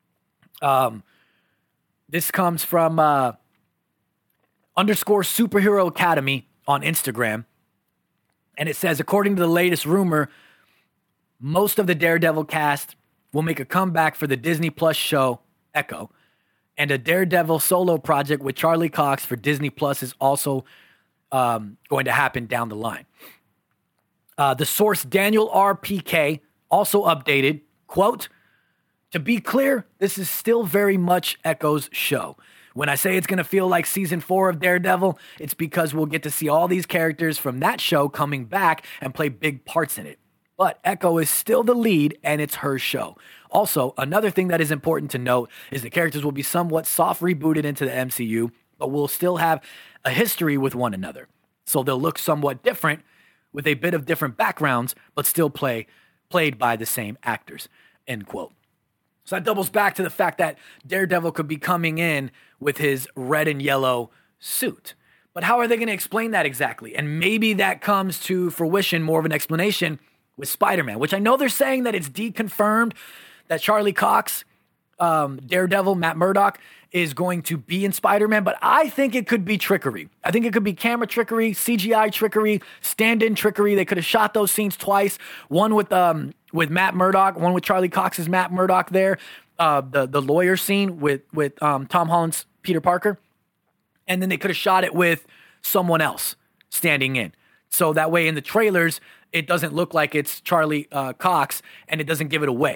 A: This comes from _Superhero Academy on Instagram. And it says, according to the latest rumor, most of the Daredevil cast will make a comeback for the Disney Plus show Echo. And a Daredevil solo project with Charlie Cox for Disney Plus is also going to happen down the line. The source Daniel R.P.K. also updated, quote, to be clear, this is still very much Echo's show. When I say it's going to feel like season 4 of Daredevil, it's because we'll get to see all these characters from that show coming back and play big parts in it. But Echo is still the lead and it's her show. Also, another thing that is important to note is the characters will be somewhat soft rebooted into the MCU, but will still have a history with one another. So they'll look somewhat different with a bit of different backgrounds, but still played by the same actors, end quote. So that doubles back to the fact that Daredevil could be coming in with his red and yellow suit. But how are they going to explain that exactly? And maybe that comes to fruition, more of an explanation with Spider-Man, which I know they're saying that it's deconfirmed that Charlie Cox, Daredevil, Matt Murdock, is going to be in Spider-Man, but I think it could be trickery. I think it could be camera trickery, CGI trickery, stand-in trickery. They could have shot those scenes twice, one with Matt Murdock, one with Charlie Cox's Matt Murdock there, the lawyer scene with Tom Holland's Peter Parker, and then they could have shot it with someone else standing in. So that way in the trailers, it doesn't look like it's Charlie Cox, and it doesn't give it away.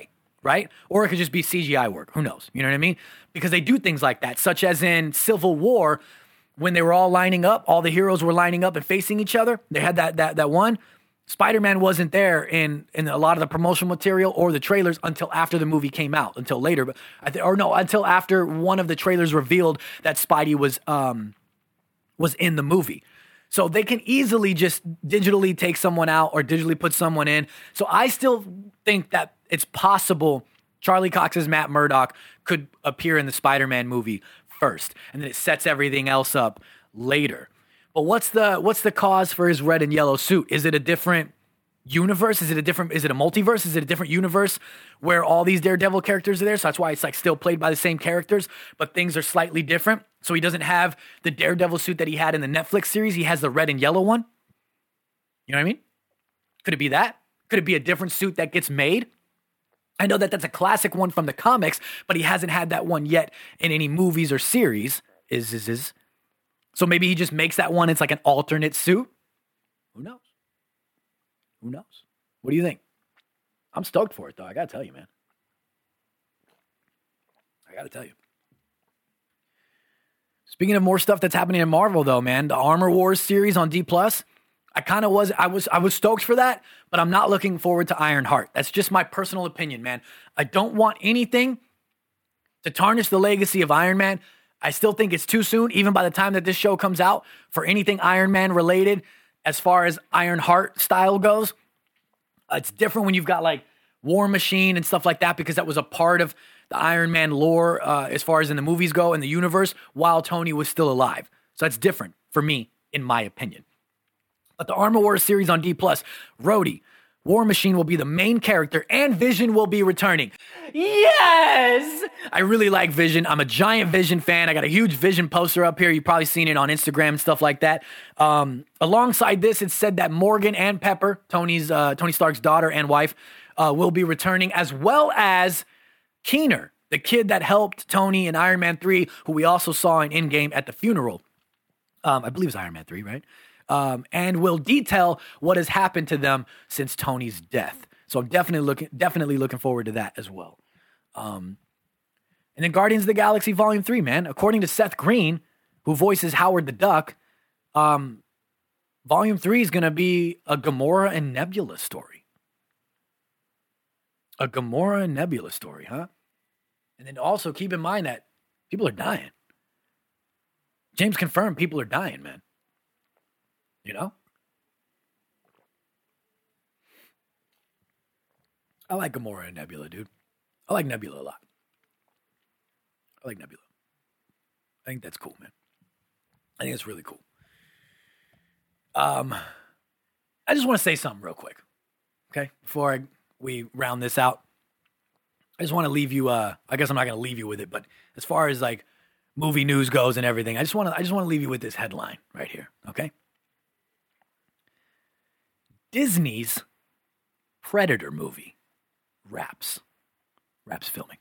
A: right? Or it could just be CGI work. Who knows? You know what I mean? Because they do things like that, such as in Civil War, when they were all lining up, all the heroes were lining up and facing each other. They had that one. Spider-Man wasn't there in a lot of the promotional material or the trailers until after the movie came out, until later. But until after one of the trailers revealed that Spidey was in the movie. So they can easily just digitally take someone out or digitally put someone in. So I still think that it's possible Charlie Cox's Matt Murdock could appear in the Spider-Man movie first, and then it sets everything else up later. But what's the cause for his red and yellow suit? Is it a different universe? Is it a multiverse? Is it a different universe where all these Daredevil characters are there? So that's why it's like still played by the same characters, but things are slightly different. So he doesn't have the Daredevil suit that he had in the Netflix series. He has the red and yellow one. You know what I mean? Could it be that? Could it be a different suit that gets made? I know that that's a classic one from the comics, but he hasn't had that one yet in any movies or series. So maybe he just makes that one. It's like an alternate suit. Who knows? Who knows? What do you think? I'm stoked for it, though. I got to tell you, man. I got to tell you. Speaking of more stuff that's happening in Marvel, though, man, the Armor Wars series on D+, I was stoked for that, but I'm not looking forward to Ironheart. That's just my personal opinion, man. I don't want anything to tarnish the legacy of Iron Man. I still think it's too soon, even by the time that this show comes out, for anything Iron Man related as far as Ironheart style goes. It's different when you've got like War Machine and stuff like that, because that was a part of the Iron Man lore as far as in the movies go, in the universe, while Tony was still alive. So that's different for me, in my opinion. But the Armor Wars series on D+, Rhodey, War Machine will be the main character, and Vision will be returning. Yes! I really like Vision. I'm a giant Vision fan. I got a huge Vision poster up here. You've probably seen it on Instagram and stuff like that. Alongside this, it's said that Morgan and Pepper, Tony Stark's daughter and wife, will be returning, as well as Keener, the kid that helped Tony in Iron Man 3, who we also saw in Endgame at the funeral. I believe it's Iron Man 3, right? And will detail what has happened to them since Tony's death. So I'm definitely looking forward to that as well. And then Guardians of the Galaxy Volume 3, man. According to Seth Green, who voices Howard the Duck, Volume 3 is going to be a Gamora and Nebula story. A Gamora and Nebula story, huh? And then also keep in mind that people are dying. James confirmed people are dying, man. You know? I like Gamora and Nebula, dude. I like Nebula a lot. I think that's cool, man. I think it's really cool. I just want to say something real quick. Okay? Before we round this out. I just want to leave you, I guess I'm not going to leave you with it, but as far as like movie news goes and everything, I just want to leave you with this headline right here. Okay? Disney's Predator movie wraps filming.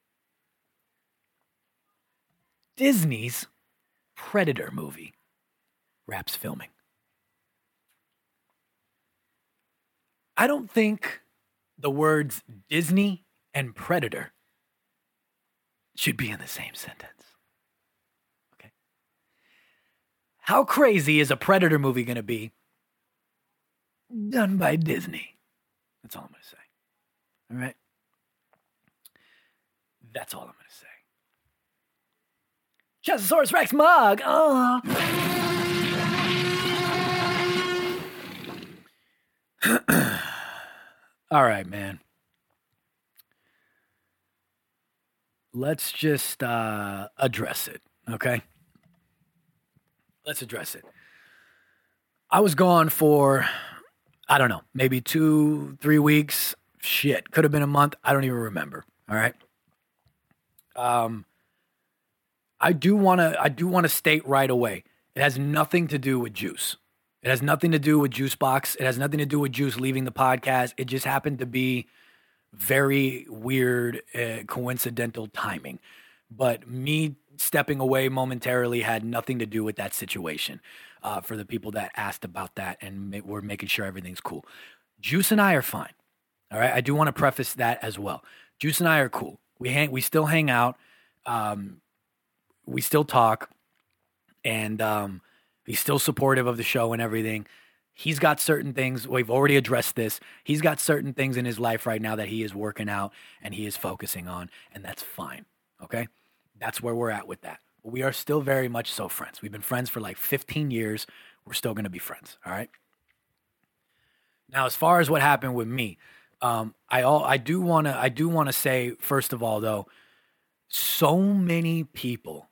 A: Disney's Predator movie wraps filming. I don't think the words Disney and Predator should be in the same sentence. Okay? How crazy is a Predator movie going to be done by Disney? That's all I'm going to say. All right? That's all I'm going to say. Chestosaurus Rex mug. Oh. All right, man. Let's just address it, okay? Let's address it. I was gone for, I don't know, maybe 2-3 weeks. Shit, could have been a month. I don't even remember. All right. I do want to state right away. It has nothing to do with Juice. It has nothing to do with Juicebox. It has nothing to do with Juice leaving the podcast. It just happened to be very weird, coincidental timing. But me stepping away momentarily had nothing to do with that situation. For the people that asked about that, and we're making sure everything's cool. Juice and I are fine. All right. I do want to preface that as well. Juice and I are cool. We still hang out. We still talk, and he's still supportive of the show and everything. He's got certain things. We've already addressed this. He's got certain things in his life right now that he is working out and he is focusing on, and that's fine. Okay? That's where we're at with that. But we are still very much so friends. We've been friends for like 15 years. We're still going to be friends. All right? Now, as far as what happened with me, I do want to say, first of all, though, so many people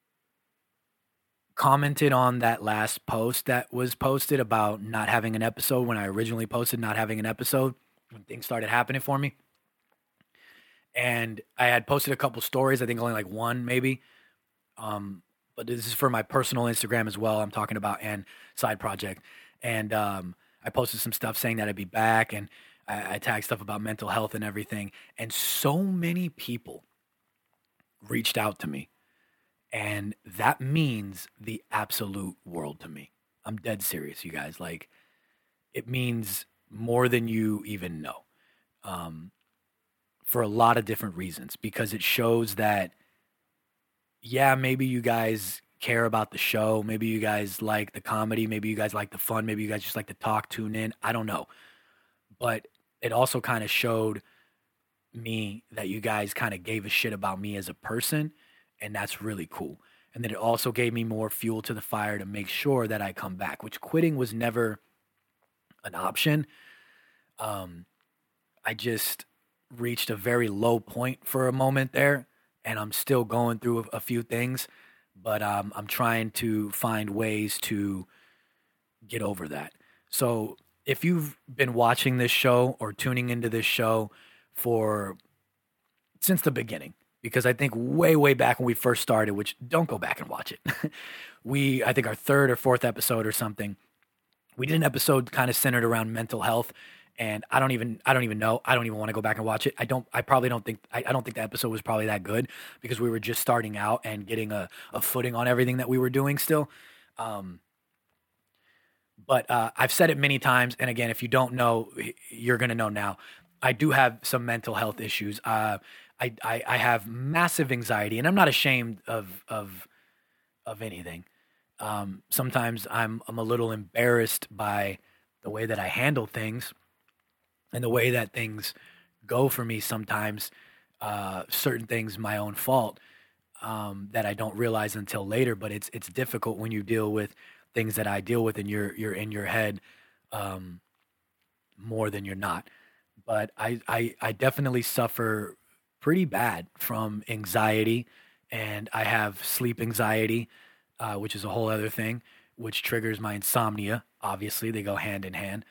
A: commented on that last post that was posted about not having an episode when I originally posted not having an episode when things started happening for me. And I had posted a couple stories, I think only like one maybe. But this is for my personal Instagram as well. I'm talking about and side project. And I posted some stuff saying that I'd be back, and I tagged stuff about mental health and everything. And so many people reached out to me. And that means the absolute world to me. I'm dead serious, you guys. Like, it means more than you even know. For a lot of different reasons. Because it shows that, yeah, maybe you guys care about the show. Maybe you guys like the comedy. Maybe you guys like the fun. Maybe you guys just like to talk, tune in. I don't know. But it also kind of showed me that you guys kind of gave a shit about me as a person. And that's really cool. And then it also gave me more fuel to the fire to make sure that I come back, which quitting was never an option. I just reached a very low point for a moment there, and I'm still going through a few things, but I'm trying to find ways to get over that. So if you've been watching this show or tuning into this show since the beginning, because I think way back when we first started, which don't go back and watch it. I think our third or fourth episode or something, we did an episode kind of centered around mental health. And I don't even know. I don't even want to go back and watch it. I don't think the episode was probably that good because we were just starting out and getting a footing on everything that we were doing still. But I've said it many times. And again, if you don't know, you're going to know now. I do have some mental health issues. I have massive anxiety, and I'm not ashamed of anything. Sometimes I'm a little embarrassed by the way that I handle things and the way that things go for me sometimes. Certain things my own fault that I don't realize until later. But it's difficult when you deal with things that I deal with, and you're in your head more than you're not. But I definitely suffer pretty bad from anxiety, and I have sleep anxiety, which is a whole other thing, which triggers my insomnia. Obviously, they go hand in hand.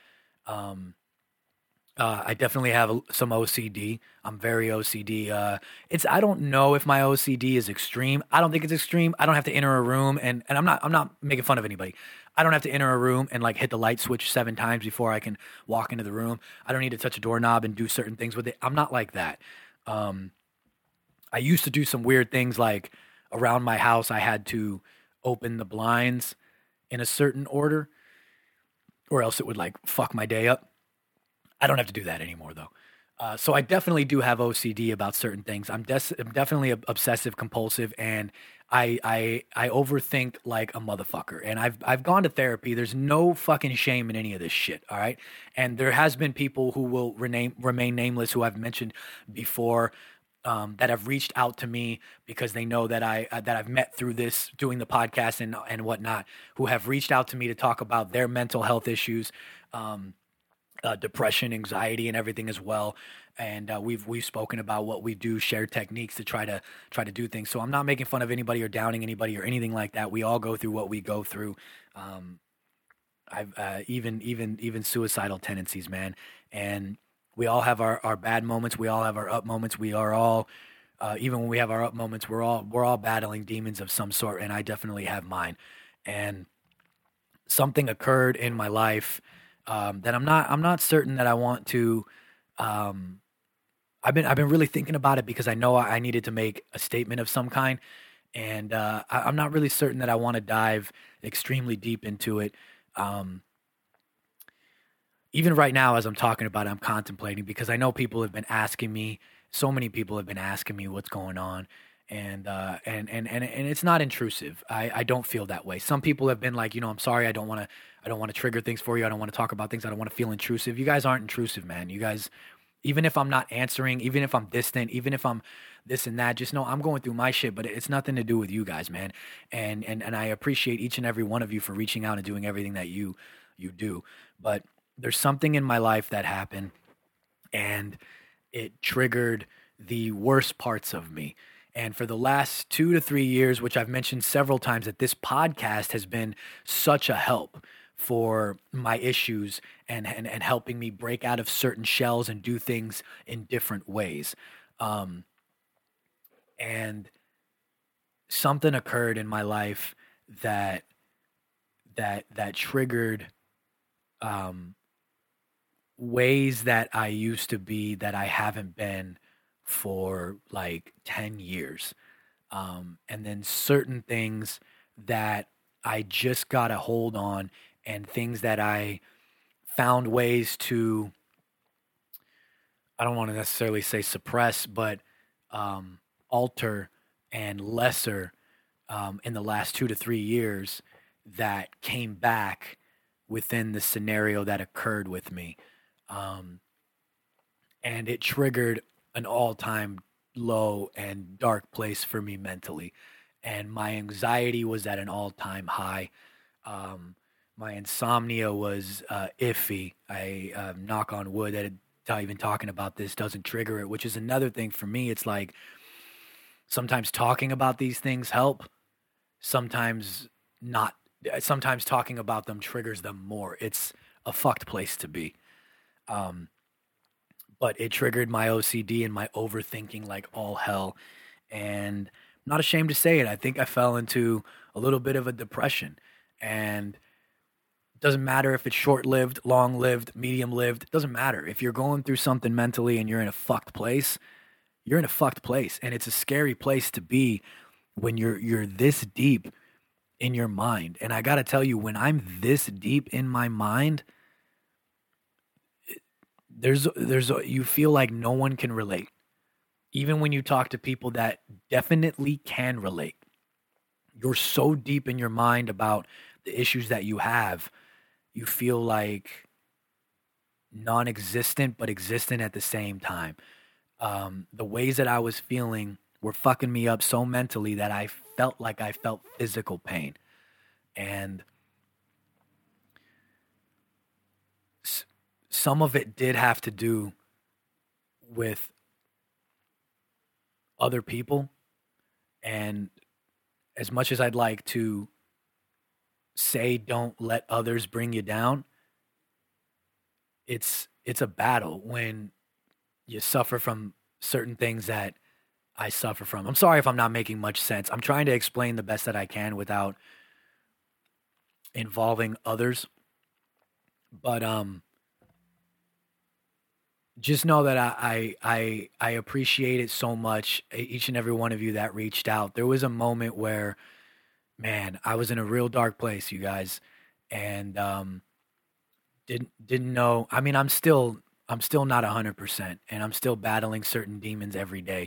A: I definitely have some OCD. I'm very OCD. I don't know if my OCD is extreme. I don't think it's extreme. I don't have to enter a room, and I'm not making fun of anybody. I don't have to enter a room and like hit the light switch 7 times before I can walk into the room. I don't need to touch a doorknob and do certain things with it. I'm not like that. I used to do some weird things, like around my house, I had to open the blinds in a certain order, or else it would like fuck my day up. I don't have to do that anymore, though. So I definitely do have OCD about certain things. I'm definitely obsessive compulsive, and I overthink like a motherfucker. And I've gone to therapy. There's no fucking shame in any of this shit. All right. And there has been people who will remain nameless, who I've mentioned before, that have reached out to me because they know that I've met through this, doing the podcast and whatnot, who have reached out to me to talk about their mental health issues. Depression, anxiety, and everything as well. And we've spoken about what we do, share techniques to try to do things. So I'm not making fun of anybody or downing anybody or anything like that. We all go through what we go through. I've even suicidal tendencies, man. And we all have our bad moments. We all have our up moments. We are all, even when we have our up moments, we're all battling demons of some sort. And I definitely have mine. And something occurred in my life that I'm not certain that I want to. I've been really thinking about it because I know I needed to make a statement of some kind, and I'm not really certain that I want to dive extremely deep into it. Even right now, as I'm talking about it, I'm contemplating, because I know people have been asking me so many people have been asking me what's going on. And it's not intrusive. I don't feel that way. Some people have been like, I'm sorry. I don't want to trigger things for you. I don't want to talk about things. I don't want to feel intrusive. You guys aren't intrusive, man. You guys, even if I'm not answering, even if I'm distant, even if I'm this and that, just know I'm going through my shit, but it's nothing to do with you guys, man. And I appreciate each and every one of you for reaching out and doing everything that you do. But there's something in my life that happened, and it triggered the worst parts of me. And for the last 2 to 3 years, which I've mentioned several times, that this podcast has been such a help for my issues and helping me break out of certain shells and do things in different ways. And something occurred in my life that triggered ways that I used to be that I haven't been for like 10 years. And then certain things that I just got a hold on, and things that I found ways to, I don't want to necessarily say suppress, but alter and lesser in the last 2 to 3 years, that came back within the scenario that occurred with me. And it triggered an all-time low and dark place for me mentally. And my anxiety was at an all-time high. My insomnia was iffy. I knock on wood that even talking about this doesn't trigger it, which is another thing for me. It's like sometimes talking about these things help, sometimes not. Sometimes talking about them triggers them more. It's a fucked place to be. But it triggered my OCD and my overthinking like all hell. And I'm not ashamed to say it. I think I fell into a little bit of a depression. And it doesn't matter if it's short-lived, long-lived, medium-lived. It doesn't matter. If you're going through something mentally and you're in a fucked place, you're in a fucked place. And it's a scary place to be when you're this deep in your mind. And I got to tell you, when I'm this deep in my mind, you feel like no one can relate. Even when you talk to people that definitely can relate, you're so deep in your mind about the issues that you have, you feel like non-existent but existent at the same time. The ways that I was feeling were fucking me up so mentally that I felt like I felt physical pain. And some of it did have to do with other people. And as much as I'd like to say don't let others bring you down, it's a battle when you suffer from certain things that I suffer from. I'm sorry if I'm not making much sense. I'm trying to explain the best that I can without involving others. But just know that I appreciate it so much, each and every one of you that reached out. There was a moment where, man, I was in a real dark place, you guys, and didn't know. I mean, I'm still not 100%, and I'm still battling certain demons every day.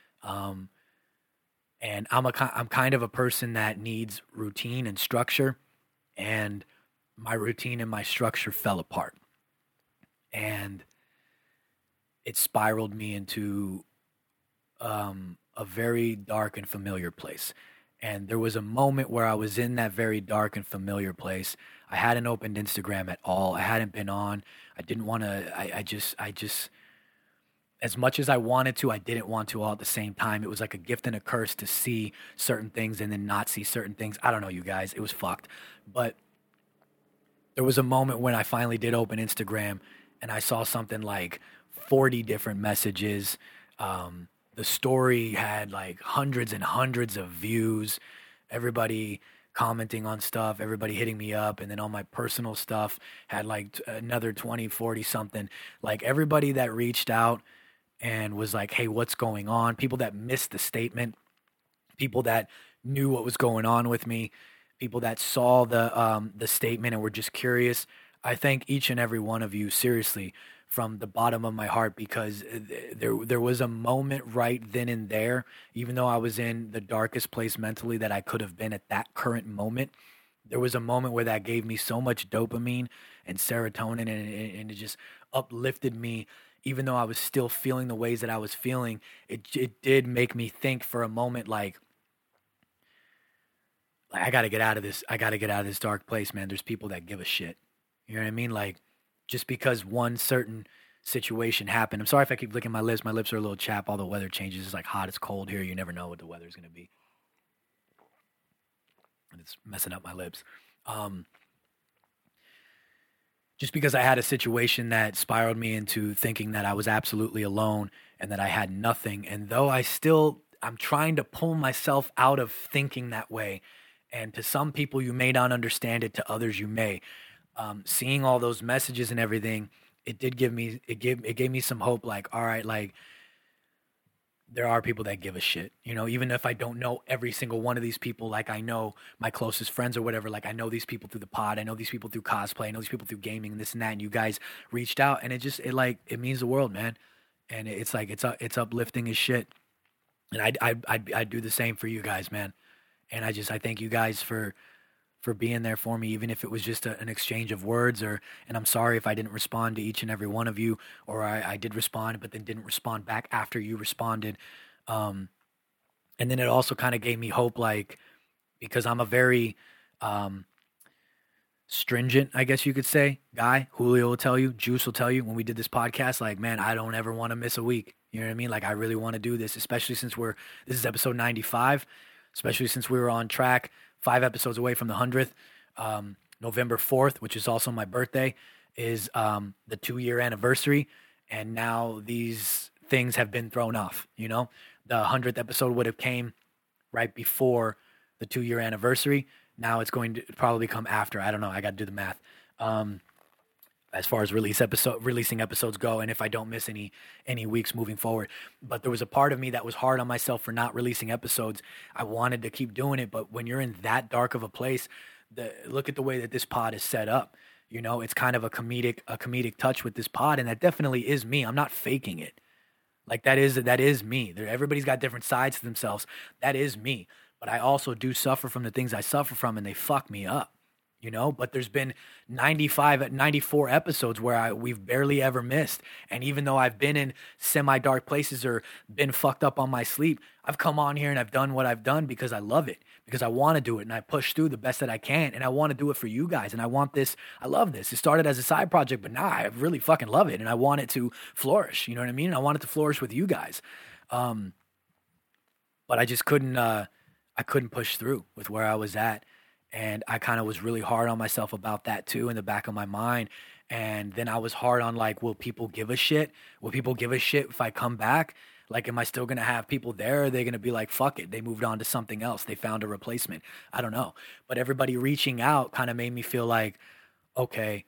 A: And I'm kind of a person that needs routine and structure, and my routine and my structure fell apart, and it spiraled me into a very dark and familiar place. And there was a moment where I was in that very dark and familiar place. I hadn't opened Instagram at all. I hadn't been on. I didn't want to. I just, as much as I wanted to, I didn't want to all at the same time. It was like a gift and a curse to see certain things and then not see certain things. I don't know, you guys. It was fucked. But there was a moment when I finally did open Instagram, and I saw something like 40 different messages. The story had like hundreds and hundreds of views, everybody commenting on stuff, everybody hitting me up. And then on my personal stuff had like another 20, 40 something. Like everybody that reached out and was like, hey, what's going on? People that missed the statement, people that knew what was going on with me, people that saw the statement and were just curious. I thank each and every one of you seriously from the bottom of my heart, because there was a moment right then and there, even though I was in the darkest place mentally that I could have been at that current moment. There was a moment where that gave me so much dopamine and serotonin, and it just uplifted me. Even though I was still feeling the ways that I was feeling, it did make me think for a moment, like I got to get out of this. I got to get out of this dark place, man. There's people that give a shit. You know what I mean? Like, just because one certain situation happened. I'm sorry if I keep licking my lips. My lips are a little chapped. All the weather changes. It's like hot. It's cold here. You never know what the weather's going to be. And it's messing up my lips. Just because I had a situation that spiraled me into thinking that I was absolutely alone and that I had nothing. And though I'm trying to pull myself out of thinking that way. And to some people, you may not understand it. To others, you may. Seeing all those messages and everything, it gave me some hope. Like, all right, like there are people that give a shit, you know, even if I don't know every single one of these people. Like, I know my closest friends or whatever. Like, I know these people through the pod. I know these people through cosplay. I know these people through gaming and this and that. And you guys reached out, and it means the world, man. And it's like, it's uplifting as shit. And I'd do the same for you guys, man. And I thank you guys for being there for me, even if it was just an exchange of words. And I'm sorry if I didn't respond to each and every one of you, or I did respond, but then didn't respond back after you responded. And then it also kind of gave me hope, like, because I'm a very stringent, I guess you could say, guy. Julio will tell you, Juice will tell you, when we did this podcast, like, man, I don't ever want to miss a week. You know what I mean? Like, I really want to do this, especially since this is episode 95. Especially since we were on track 5 episodes away from the 100th. November 4th, which is also my birthday, is the 2-year anniversary. And now these things have been thrown off, you know? The 100th episode would have came right before the 2-year anniversary. Now it's going to probably come after. I don't know. I got to do the math. As far as releasing episodes go, and if I don't miss any weeks moving forward. But there was a part of me that was hard on myself for not releasing episodes. I wanted to keep doing it, but when you're in that dark of a place, look at the way that this pod is set up. You know, it's kind of a comedic touch with this pod, and that definitely is me. I'm not faking it. Like, that is me. Everybody's got different sides to themselves. That is me. But I also do suffer from the things I suffer from, and they fuck me up. You know, but there's been 94 episodes where we've barely ever missed. And even though I've been in semi-dark places or been fucked up on my sleep, I've come on here and I've done what I've done because I love it, because I want to do it, and I push through the best that I can, and I want to do it for you guys. And I love this. It started as a side project, but now I really fucking love it, and I want it to flourish. You know what I mean? And I want it to flourish with you guys. But I just couldn't push through with where I was at. And I kind of was really hard on myself about that too, in the back of my mind. And then I was hard on, like, will people give a shit? Will people give a shit if I come back? Like, am I still going to have people there? Or are they going to be like, fuck it, they moved on to something else, they found a replacement? I don't know. But everybody reaching out kind of made me feel like, okay,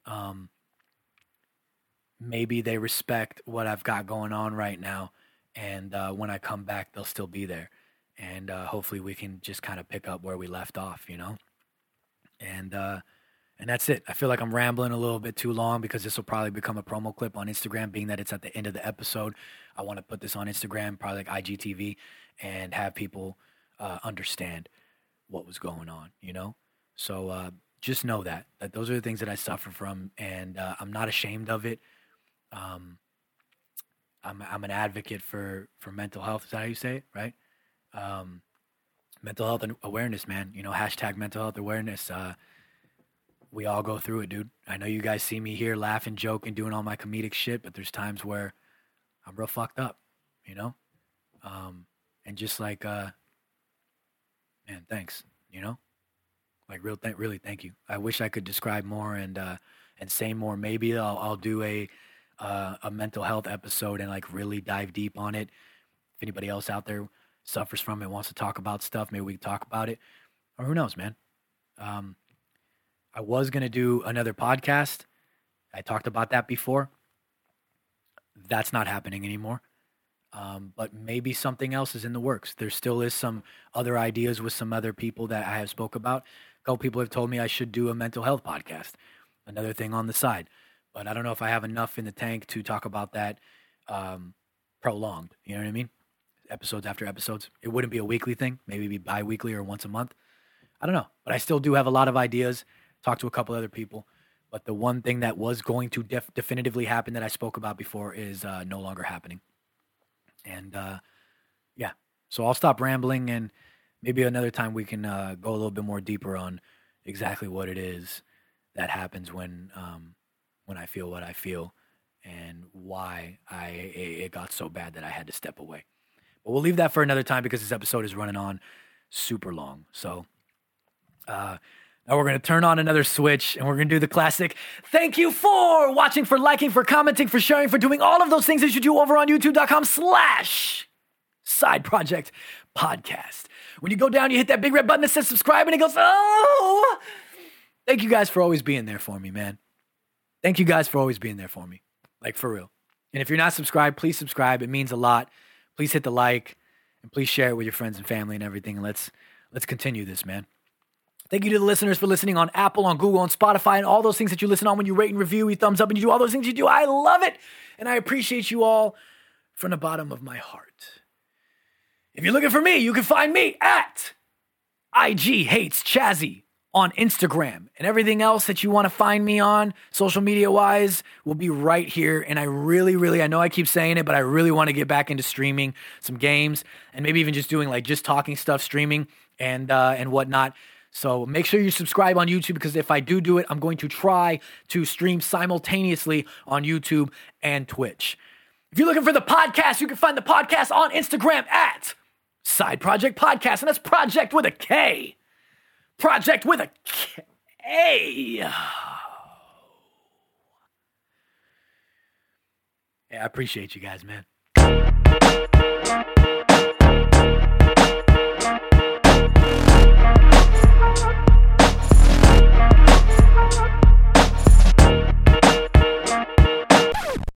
A: maybe they respect what I've got going on right now. And when I come back, they'll still be there. And hopefully we can just kind of pick up where we left off, you know? And that's it. I feel like I'm rambling a little bit too long, because this will probably become a promo clip on Instagram, being that it's at the end of the episode. I want to put this on Instagram, probably like IGTV, and have people understand what was going on, you know? So just know that those are the things that I suffer from, and I'm not ashamed of it. I'm an advocate for mental health. Is that how you say it, right? Mental health and awareness, man. You know, hashtag mental health awareness. We all go through it, dude. I know you guys see me here laughing, joking, doing all my comedic shit, but there's times where I'm real fucked up, you know? And just like, man, thanks, you know? Like, really, thank you. I wish I could describe more and say more. Maybe I'll do a mental health episode and, like, really dive deep on it. If anybody else out there suffers from it, wants to talk about stuff, maybe we can talk about it. Or who knows, man. I was going to do another podcast. I talked about that before. That's not happening anymore. But maybe something else is in the works. There still is some other ideas with some other people that I have spoke about. A couple people have told me I should do a mental health podcast, another thing on the side. But I don't know if I have enough in the tank to talk about that prolonged. You know what I mean? Episodes after episodes. It wouldn't be a weekly thing. Maybe it'd be bi-weekly or once a month. I don't know. But I still do have a lot of ideas. Talk to a couple other people. But the one thing that was going to definitively happen that I spoke about before is no longer happening. And yeah. So I'll stop rambling, and maybe another time we can go a little bit more deeper on exactly what it is that happens when I feel what I feel and why it got so bad that I had to step away. But we'll leave that for another time because this episode is running on super long. So now we're going to turn on another switch, and we're going to do the classic thank you for watching, for liking, for commenting, for sharing, for doing all of those things that you do over on youtube.com/Side Project Podcast. When you go down, you hit that big red button that says subscribe, and it goes, oh! Thank you guys for always being there for me, man. Thank you guys for always being there for me. Like, for real. And if you're not subscribed, please subscribe. It means a lot. Please hit the like, and please share it with your friends and family and everything. And let's continue this, man. Thank you to the listeners for listening on Apple, on Google, on Spotify, and all those things that you listen on when you rate and review, you thumbs up, and you do all those things you do. I love it. And I appreciate you all from the bottom of my heart. If you're looking for me, you can find me at IG Hates Chazzy on Instagram, and everything else that you want to find me on social media wise will be right here. And I really, I know I keep saying it, but I really want to get back into streaming some games, and maybe even just doing like just talking stuff, streaming and whatnot. So make sure you subscribe on YouTube, because if I do it, I'm going to try to stream simultaneously on YouTube and Twitch. If you're looking for the podcast, you can find the podcast on Instagram at Side Project Podcast, and that's project with a K. Project with a K. Yeah, I appreciate you guys, man.